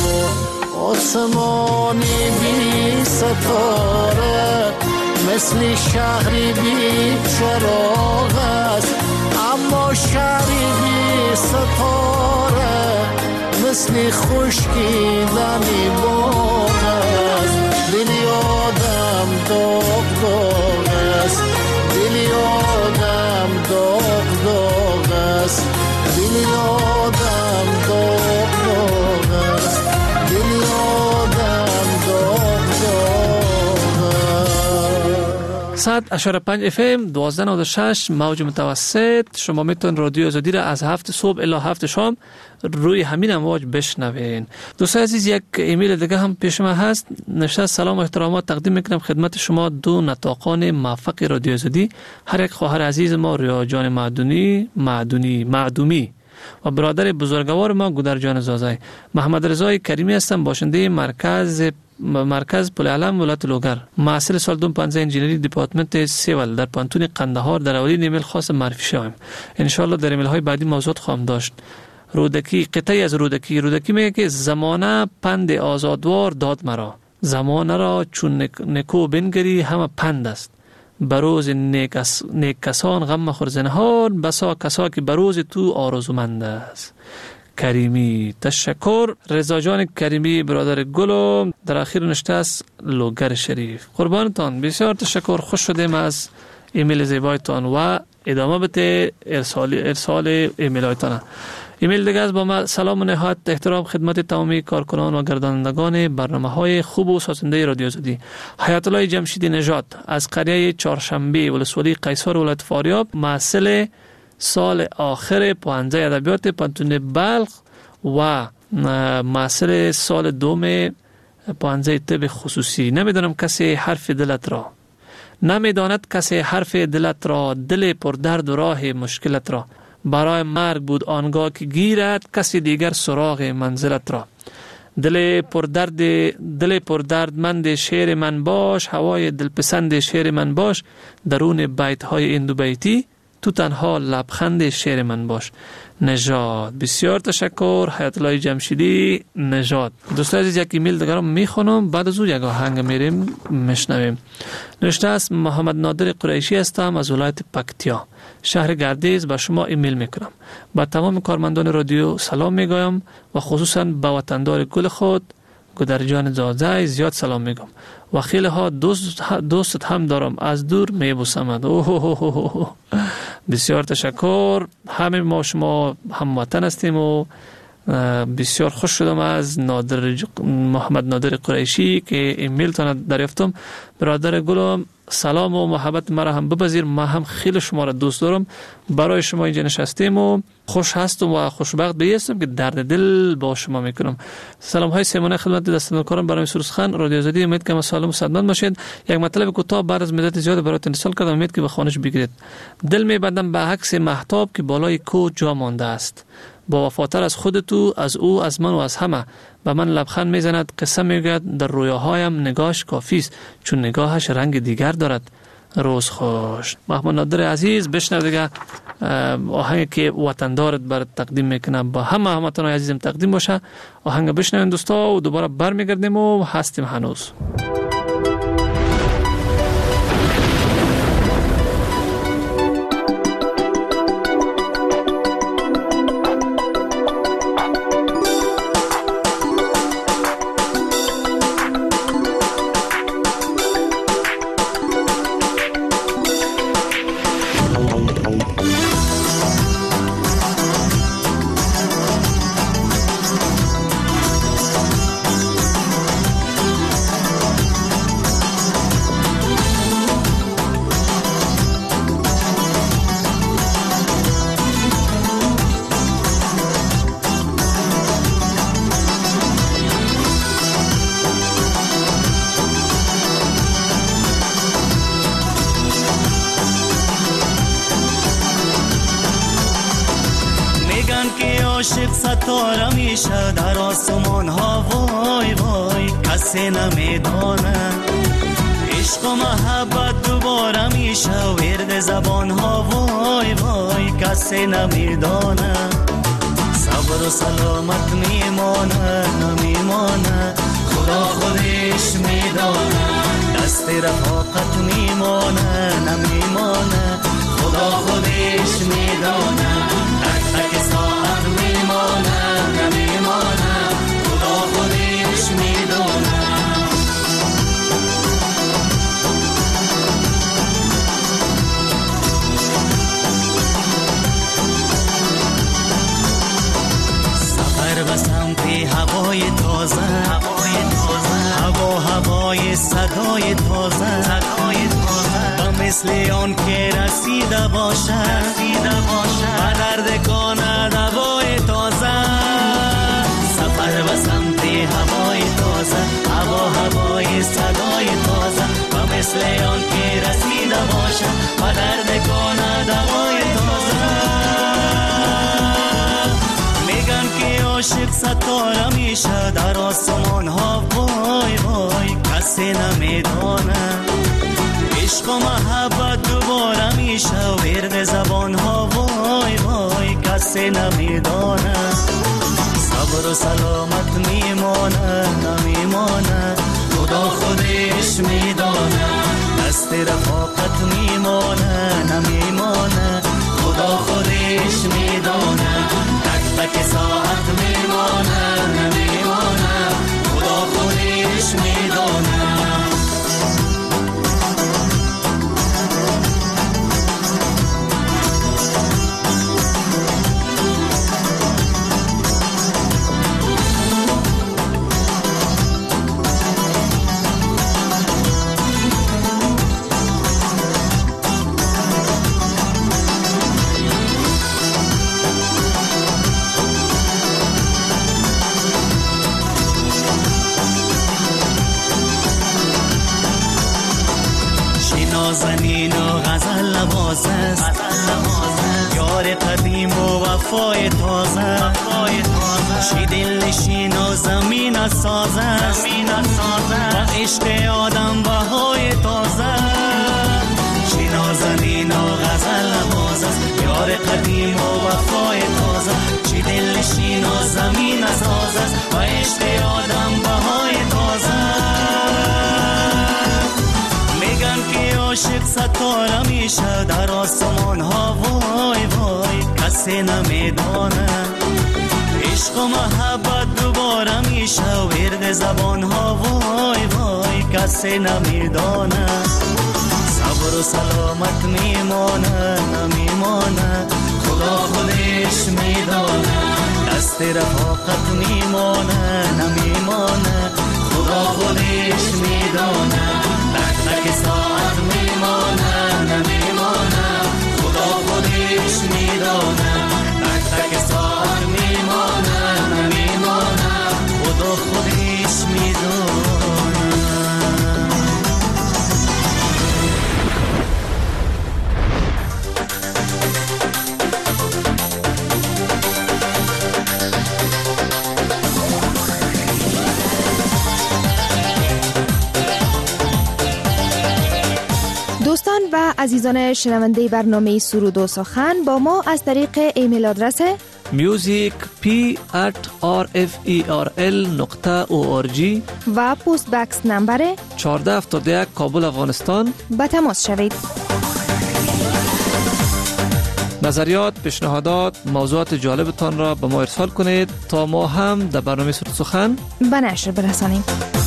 آسمانی بی ستاره مثل شهری بی چراغ است، اما شهری بی ستاره مثل خشکیدنی باغ است. دلی آدم داغ داغ است، دلی آدم داغ داغ است، دلی آدم داغ داغ است، دلی آدم داغ داغ است. صد اشاره پنج اف ام دوازده نود و شش موج متوسط. شما میتون رادیو آزادی را از هفت صبح الی هفت شام روی همین امواج بشنوین. دوستان عزیز، یک ایمیل دیگه هم پیش ما هست. نوشته سلام و احترامات تقدیم میکنم خدمت شما دو نطاقان موفق رادیو آزادی، هر یک خواهر عزیز ما ریا جان معدونی معدونی معدومی و برادر بزرگوار ما گودر جان زازای. محمد رضای کریمی هستم، باشنده مرکز مرکز پل علم ولایت لوگر. محصل سال دو هزار و پانزده انجینری دپارتمنت سیول در پانتون قندهار در اولین ایمیل خاص معرفی شویم. ان شاء الله در ایمیل های بعدی موضوعات خواهم داشت. رودکی، قطعی از رودکی. رودکی میگه که زمانه پند آزادوار داد مرا، زمانه را چون نکو بنگری همه پند است. بروز نیک, اس... نیک کسان غم مخور زنهار، بسا کسا که بروز تو آرزومند است. کریمی. تشکر. رضا جان کریمی برادر گلو در اخیر نشست لوگر شریف. قربانتان، بسیار تشکر. خوش شدیم از ایمیل زیبایتان و ادامه بده ارسال ارسال ایمیل هایتان. ایمیل دیگه از با ما: سلام و نهایت احترام خدمت تمامی کارکنان و گردانندگان برنامه‌های خوب و سازنده رادیو آزادی. حیات الله جمشیدی نژاد از قریه چهارشنبه ولسوالی قیصر ولایت فاریاب، محصل سال آخر پانزده ادبیات پانتون بلخ و محصل سال دوم پانزده طب خصوصی. نمیدانم کسی حرف دلت را نمیداند کسی حرف دلت را، دل پر درد و راه مشکلت را. برای مرگ بود آنگاه که گیرد کسی دیگر سراغ منزلت را. دل پر درد دل پر دردمند شعر من باش، هوای دلپسند شعر من باش، درون بیت های این دو بیتی تو تنها لبخند شعر من باش. نژاد. بسیار تشکر حیات الله جمشیدی نژاد. دوستان عزیز، یک ایمیل دیگه میخونم، بعد از او یک آهنگ میریم میشنویم. نوشته است: محمد نادر قریشی هستم از ولایت پکتیا، شهر گردیز. با شما ایمیل میکنم. با تمام کارمندان رادیو سلام میگویم و خصوصا به وطندار گل خود گدرجان زاده زیاد سلام میگم و خیلی ها دوست دوست هم دارم، از دور میبوسمد. اوه بسیار تشکر. همه ما شما هموطن هستیم و بسیار خوش شدم از نادر محمد نادر قریشی که ایمیل تان دریافتم. برادر گلم، سلام و محبت مرا هم بپذیر. ما هم خیلی شما را دوست دارم. برای شما اینجا نشستیم و خوش هستم و خوشبخت بیستم که درد دل با شما میکنم. سلام های سیمانه خدمت دستندرکارم برای سروس خان رادیو آزادی. امید که سالم و صحتمند باشید. یک مطلب کوتاه بعد از مدت زیاد براتون ارسال کردم، امید که به خانش بگیرید. دل میبندم به عکس مهتاب که بالای کوه جا مانده است. با وفاتر از خود تو، از او، از من و از همه. به من لبخند میزند، قصه میگوید، در رویاهایم نگاهش کافی است چون نگاهش رنگ دیگر دارد. روز خوش. محمد نادر عزیز، بشنو دیگه آهنگی که وطندارت برات تقدیم میکنم، با همه هموطنان عزیزم تقدیم باشه. آهنگ بشنوین دوستا و دوباره برمیگردیم و هستیم هنوز. عاشق ستاره میشه در آسمان ها، وای وای کسی نمیدانه. عشق و محبت دوباره میشه ورد زبان ها، وای وای کسی نمیدانه. صبر و سلامت میمانه نمیمانه، خدا خودش میدانه. دست رفاقت میمانه نمیمانه، خدا خودش میدانه. تک تک ساعت میمانه نمیمانه، خدا خودش میدانه. سفر به سمت هوای تازه، هوای تازه، هوا هوای صدای تازه، صدای تازه. و مثل آن که رسیده باشه، رسیده باشه و درد کنه دوای تازه. سفر به سمت هوای تازه، هوا هوای صدای تازه. و مثل آن که رسیده باشه و درد کنه دوای تازه. میگن که عاشق ستاره میشه در آسمان ها، وای وای کسی نمیدانه. عشق و محبت دوباره میشه ورد زبان ها، وای وای کسی نمیدانه. صبر و سلامت میمانه نمیمانه، خدا خودش میدانه. دست رفاقت میمانه نمیمانه، خدا خودش میدانه. تک تک ساعت نازنین و غزل نواز است یار قدیم و وفای تازه چی دل نشین و زمین ساز است و عشق آدم بهای تازه چی نازنین و غزل نواز است یار قدیم و وفای تازه چی دل نشین و زمین ساز است و عشق آدم بهای تازه میگن که عاشق ستاره میشه در آسمان ها وای وای کسی نمیدانه عشق و محبت دوباره میشه ورد زبان ها وای وای کسی نمیدانه صبر و سلامت میمانه نمیمانه خدا خودش میدانه دست رفاقت میمانه نمیمانه خدا خودش میدانه تک تک ساعت میمانه نمیمانه خدا خودش میدانه تک تک ساعت میمانه نمیمانه خدا خودش میدانه. دوستان و عزیزان شنونده برنامه سرود و سخن با ما از طریق ایمیل آدرس music p at r f e r l نقطه او آر جی و پست بکس نمبر چهارده هفتاد و یک کابل افغانستان به تماس شوید. نظریات، پیشنهادات، موضوعات جالبتان را به ما ارسال کنید تا ما هم در برنامه سرود سخن به نشر برسانیم.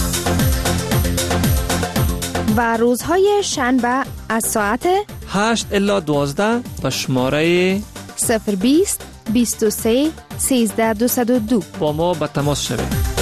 و روزهای شنبه از ساعت هشت الی دوازده به شماره صفر بیست بیست و سه سیزده دویست و دو با ما به تماس شوید.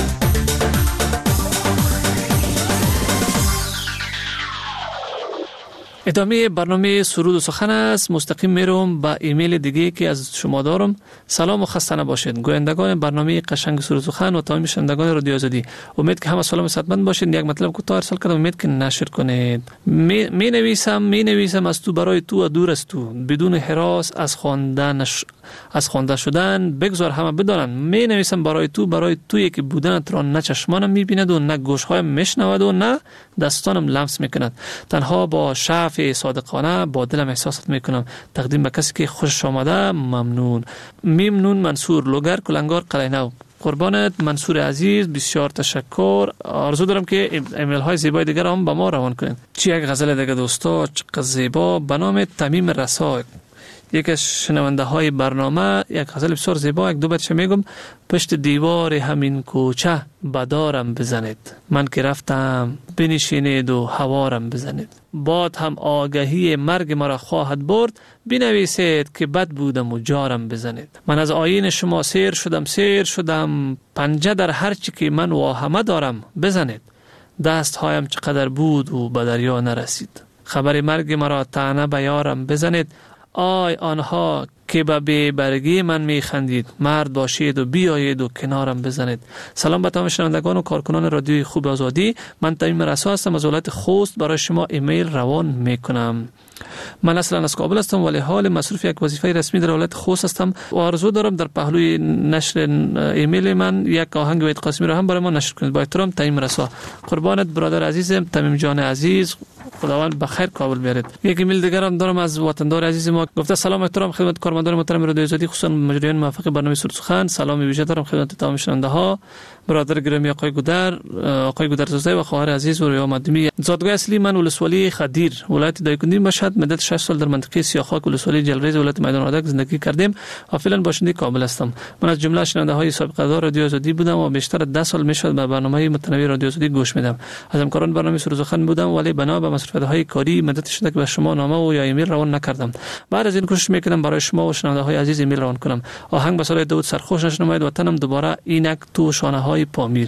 ادامه برنامه سرود و سخن است. مستقیم میرم با ایمیل دیگه که از شما دارم. سلام و خسته نباشید گویندگان برنامه قشنگ سرود و سخن و تمام شنوندگان رادیو آزادی. امید که همه سلام و صحتمند باشید. یک مطلب کوتاه ارسال کردم، امید که نشر کنید. می, می نویسم می نویسم از تو برای تو و دور از تو، بدون هراس از خواندن از خوانده شدن بگذار همه بدانند. می نویسم برای تو، برای تویی که بودنت را نه چشمانم میبیند و نه گوشهایم میشنود و نه دستانم لمس میکند. تنها با شعف صادقانه با دلم احساسات میکنم. تقدیم به کسی که خوش آمده. ممنون. ممنون منصور لوگر کلنگار قلعه‌نو. قربانت منصور عزیز، بسیار تشکر. آرزو دارم که ایمیل های زیبای دیگر هم به ما روان کنید. چی یک غزل دیگه دوستا چقدر زیبا به نام تمیم رسا. یکی از شنونده های برنامه یک غزل بسیار زیبا، یک دو بیتش میگم. پشت دیوار همین کوچه بدارم بزنید، من که رفتم بنشینید و هوارم بزنید. باد هم آگهی مرگ مرا خواهد برد، بنویسید که بد بودم و جارم بزنید. من از آیین شما سیر شدم سیر شدم، پنجه در هر چی که من واهمه دارم بزنید. دست هایم چقدر بود و به دریا نرسید، خبر مرگ مرا طعنه به یارم بزنید. آی آنها که به بی‌برگی من میخندید، مرد باشید و بیایید و کنارم بزنید. سلام به تمام شنوندگان و کارکنان رادیوی خوب آزادی. من تمیم رسا هستم از ولایت خوست. برای شما ایمیل روان میکنم. من اصلا از کابل هستم ولی حال مصروف یک وظیفه رسمی در ولایت خوست هستم و آرزو دارم در پهلوی نشر ایمیل من یک آهنگ وحید قاسمی را هم برای ما نشر کنید. با احترام تمیم رسا. قربانت برادر عزیزم تمیم جان عزیز، خداوند بخیر کابل بیارید. یک ایمیل دیگر هم دارم از وطندار عزیز ما. گفته سلام احترام خدمت کارمندان محترم رادیو آزادی، خصوصا مجریان موفق برنامه سرود سخن. سلام ویژه دارم خدمت تمام شنونده ها. برادر گرامی آقای گودر، آقای گودرزاده و خواهر عزیز و ریا مدمی. زادگاه اصلی من ولسوالی خدیر، ولایت دایکنی مشهد. مدت شش سال در منطقه سیاخاک ولسوالی جلریز ولایت میدان وردک زندگی کردیم و فعلا باشنده کابل هستم. من از جمله شنونده های سابقه دار رادیو آزادی بودم و بیشتر ده سال میشد به برنامه متنوع رادیو آزادی گوش میدم. از همکاران برنامه سرود سخن بودم ولی بنا به مصروفیت های کاری مدت شده که به شما نامه و یا ایمیل روان نکردم. بعد از این کوشش میکنم برای شما و شنونده های عزیز ایمیل روان کنم. آهنگ به سال داوود سرخوش نشنماید وطنم دوباره اینک تو شانه های پامیر.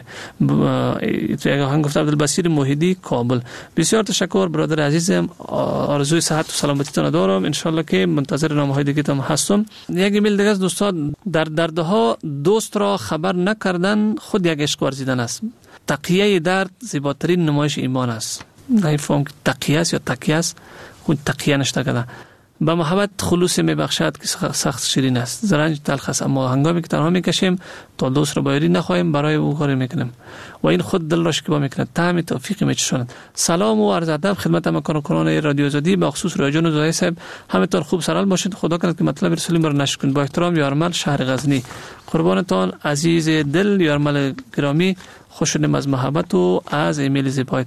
تو یک آهنگ گفته عبدالبصیر موحدی کابل. بسیار تشکر برادر عزیزم. آرزوی صحت و سلامتی تان دارم. ان شاء الله که منتظر نامه های دیگه تام هستم. یک ایمیل دیگه از دوستان، در دردها دوست را خبر نکردن خود یک عشق ورزیدن است. تقیه درد زیباترین نمایش ایمان است. نمیفهم که تقیه است یا تقیه است، اون تقیه نشته کده. با محبت خلوص میبخشد که سخت شیرین است، زرنج تلخ است، اما هنگامی که تنها میکشیم تا دوست را بایری نخواهیم برای او کاری میکنیم و این خود دل را شکیبا میکند، طعم توفیقی میچشاند. سلام و عرض ادب خدمت همکاران رادیو آزادی، به خصوص رایجان و زاهی صاحب، همتون خوب سرحال باشید. خدا کنه که مطلب رسولی ما را نشر کنید. با احترام یارمل شهر غزنی. قربانتان عزیز دل یارمل گرامی، خوش شدیم از محبت و از ایمیل زیبایت.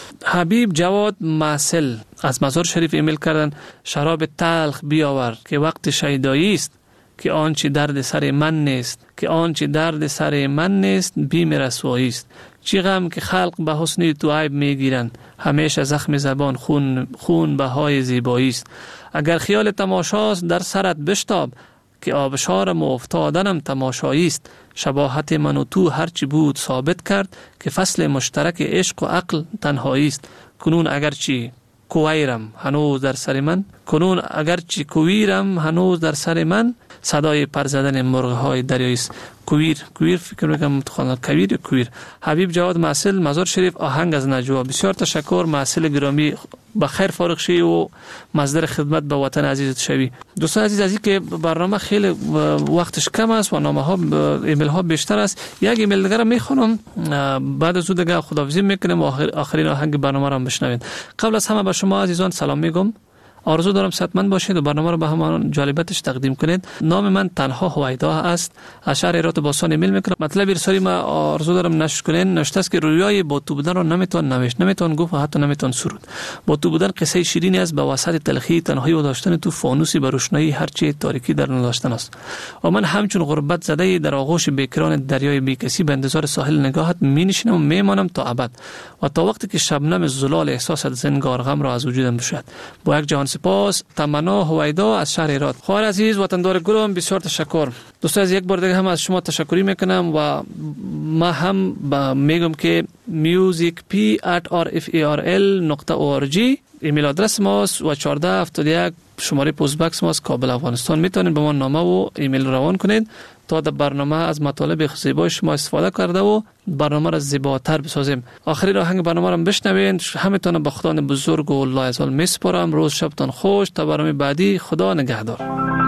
حبیب جواد معسل از مزار شریف ایمیل کردن: شراب تلخ بیاور که وقت شیدایی است، که آنچه درد سر من نیست، که آنچه درد سر من نیست بیم رسوایی است. چی غم که خلق به حسن تو عیب میگیرند، همیشه زخم زبان خون خون بهای زیبایی است. اگر خیال تماشاست در سرت بشتاب، که آبشارم و افتادنم تماشایی است. شباهت من و تو هرچی بود ثابت کرد، که فصل مشترک عشق و عقل تنهایی است. کنون اگرچه کویرم هنوز در سر من، کنون اگرچه کویرم هنوز در سر من، صدای پر زدن مرغ های دریایی است. کویر کویر فکر میکنم متخانه کویر یا کویر. حبیب جواد معسل مزار شریف آهنگ از نجوا. بسیار تشکر معسل گرامی، بخیر فارغ شی و مصدر خدمت به وطن عزیزت شوی. دوستان عزیز، از اینکه برنامه خیلی وقتش کم است و نامه ها ایمیل ها بیشتر است، یک ایمیل دیگه را میخونم، بعد از اون دیگه خداحافظی میکنیم و آخر آخرین آهنگ برنامه را بشنوید. قبل از همه به شما عزیزان سلام میگم. آرزو دارم صحتمند باشید و برنامه رو به همان جالبیتش تقدیم کنید. نام من تنها هویدا است، از شهر ایرات باستان ایمیل میکنم. مطلب ارسالی ما آرزو دارم نشر کنین. نوشته است که رویای با تو بودن رو نمیتون نوشت، نمیتون گفت و حتی نمیتون سرود. با تو بودن قصه شیرینی است، به وسط تلخی تنهایی و داشتن تو فانوسی به روشنایی هرچی تاریکی در نداشتن است. و من همچون غربت زده در آغوش بیکران دریای بیکسی به انتظار ساحل نگاهت مینشینم و میمانم تا ابد و تا وقتی که شبنم زلال احساسات زنگار غم را از وجودم بشود. با یک جهان سپاس، تمنا هویدا از شهر ایرات. خواهر عزیز وطندار گلم، بسیار تشکر. دوستان از یک بار دیگه هم از شما تشکری میکنم و ما هم میگم که میوزیک پی ات آر اف ای آر ال نقطه او آر جی ایمیل آدرس ماست و چهارده هفتاد و یک شماره پست باکس ماست کابل افغانستان. میتونید به ما نامه و ایمیل روان کنید تا در برنامه از مطالب زیبای شما استفاده کرده و برنامه را زیباتر بسازیم. آخرین آهنگ برنامه را بشنوید. همتون به خدای بزرگ و لایزال میسپارم. روز شبتان خوش. تا برنامه بعدی، خدا نگهدار.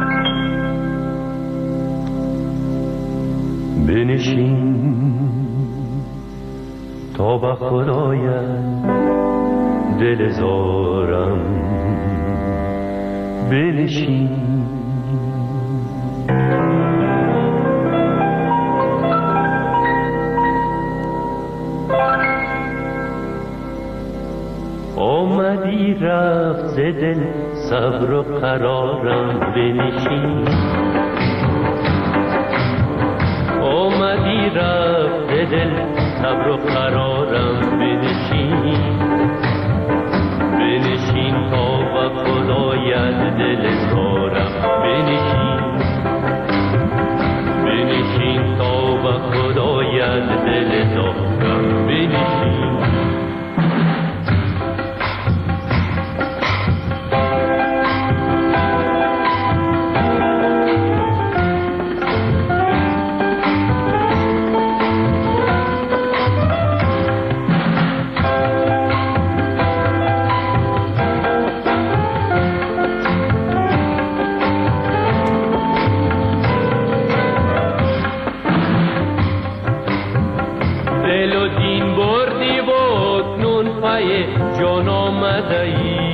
بنشین تا به خدایت دل زارم، بنشین آمدی رفت ز دل صبر و قرارم، بنشین آمدی رفت ز دل صبر و قرارم، بنشین بنشین تا به خدایت دل زارم، بنشین بنشین تا به خدایت دل زارم، بنشین جان آمده ای،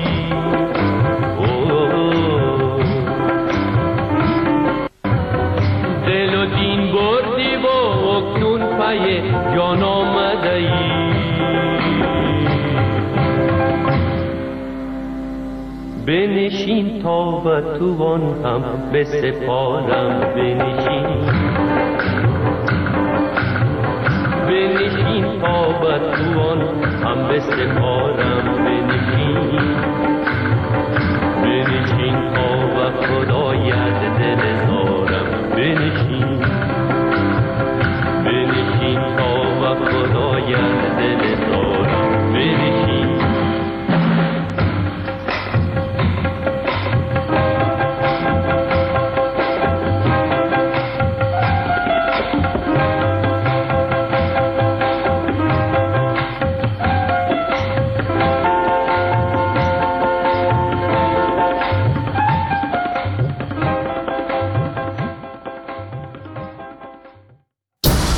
دل و دین بردی و اکنون پی جان آمده ای. بنشین تا به توان هم بسپارم، بنشین بنشین تا به توان هم بسپارم.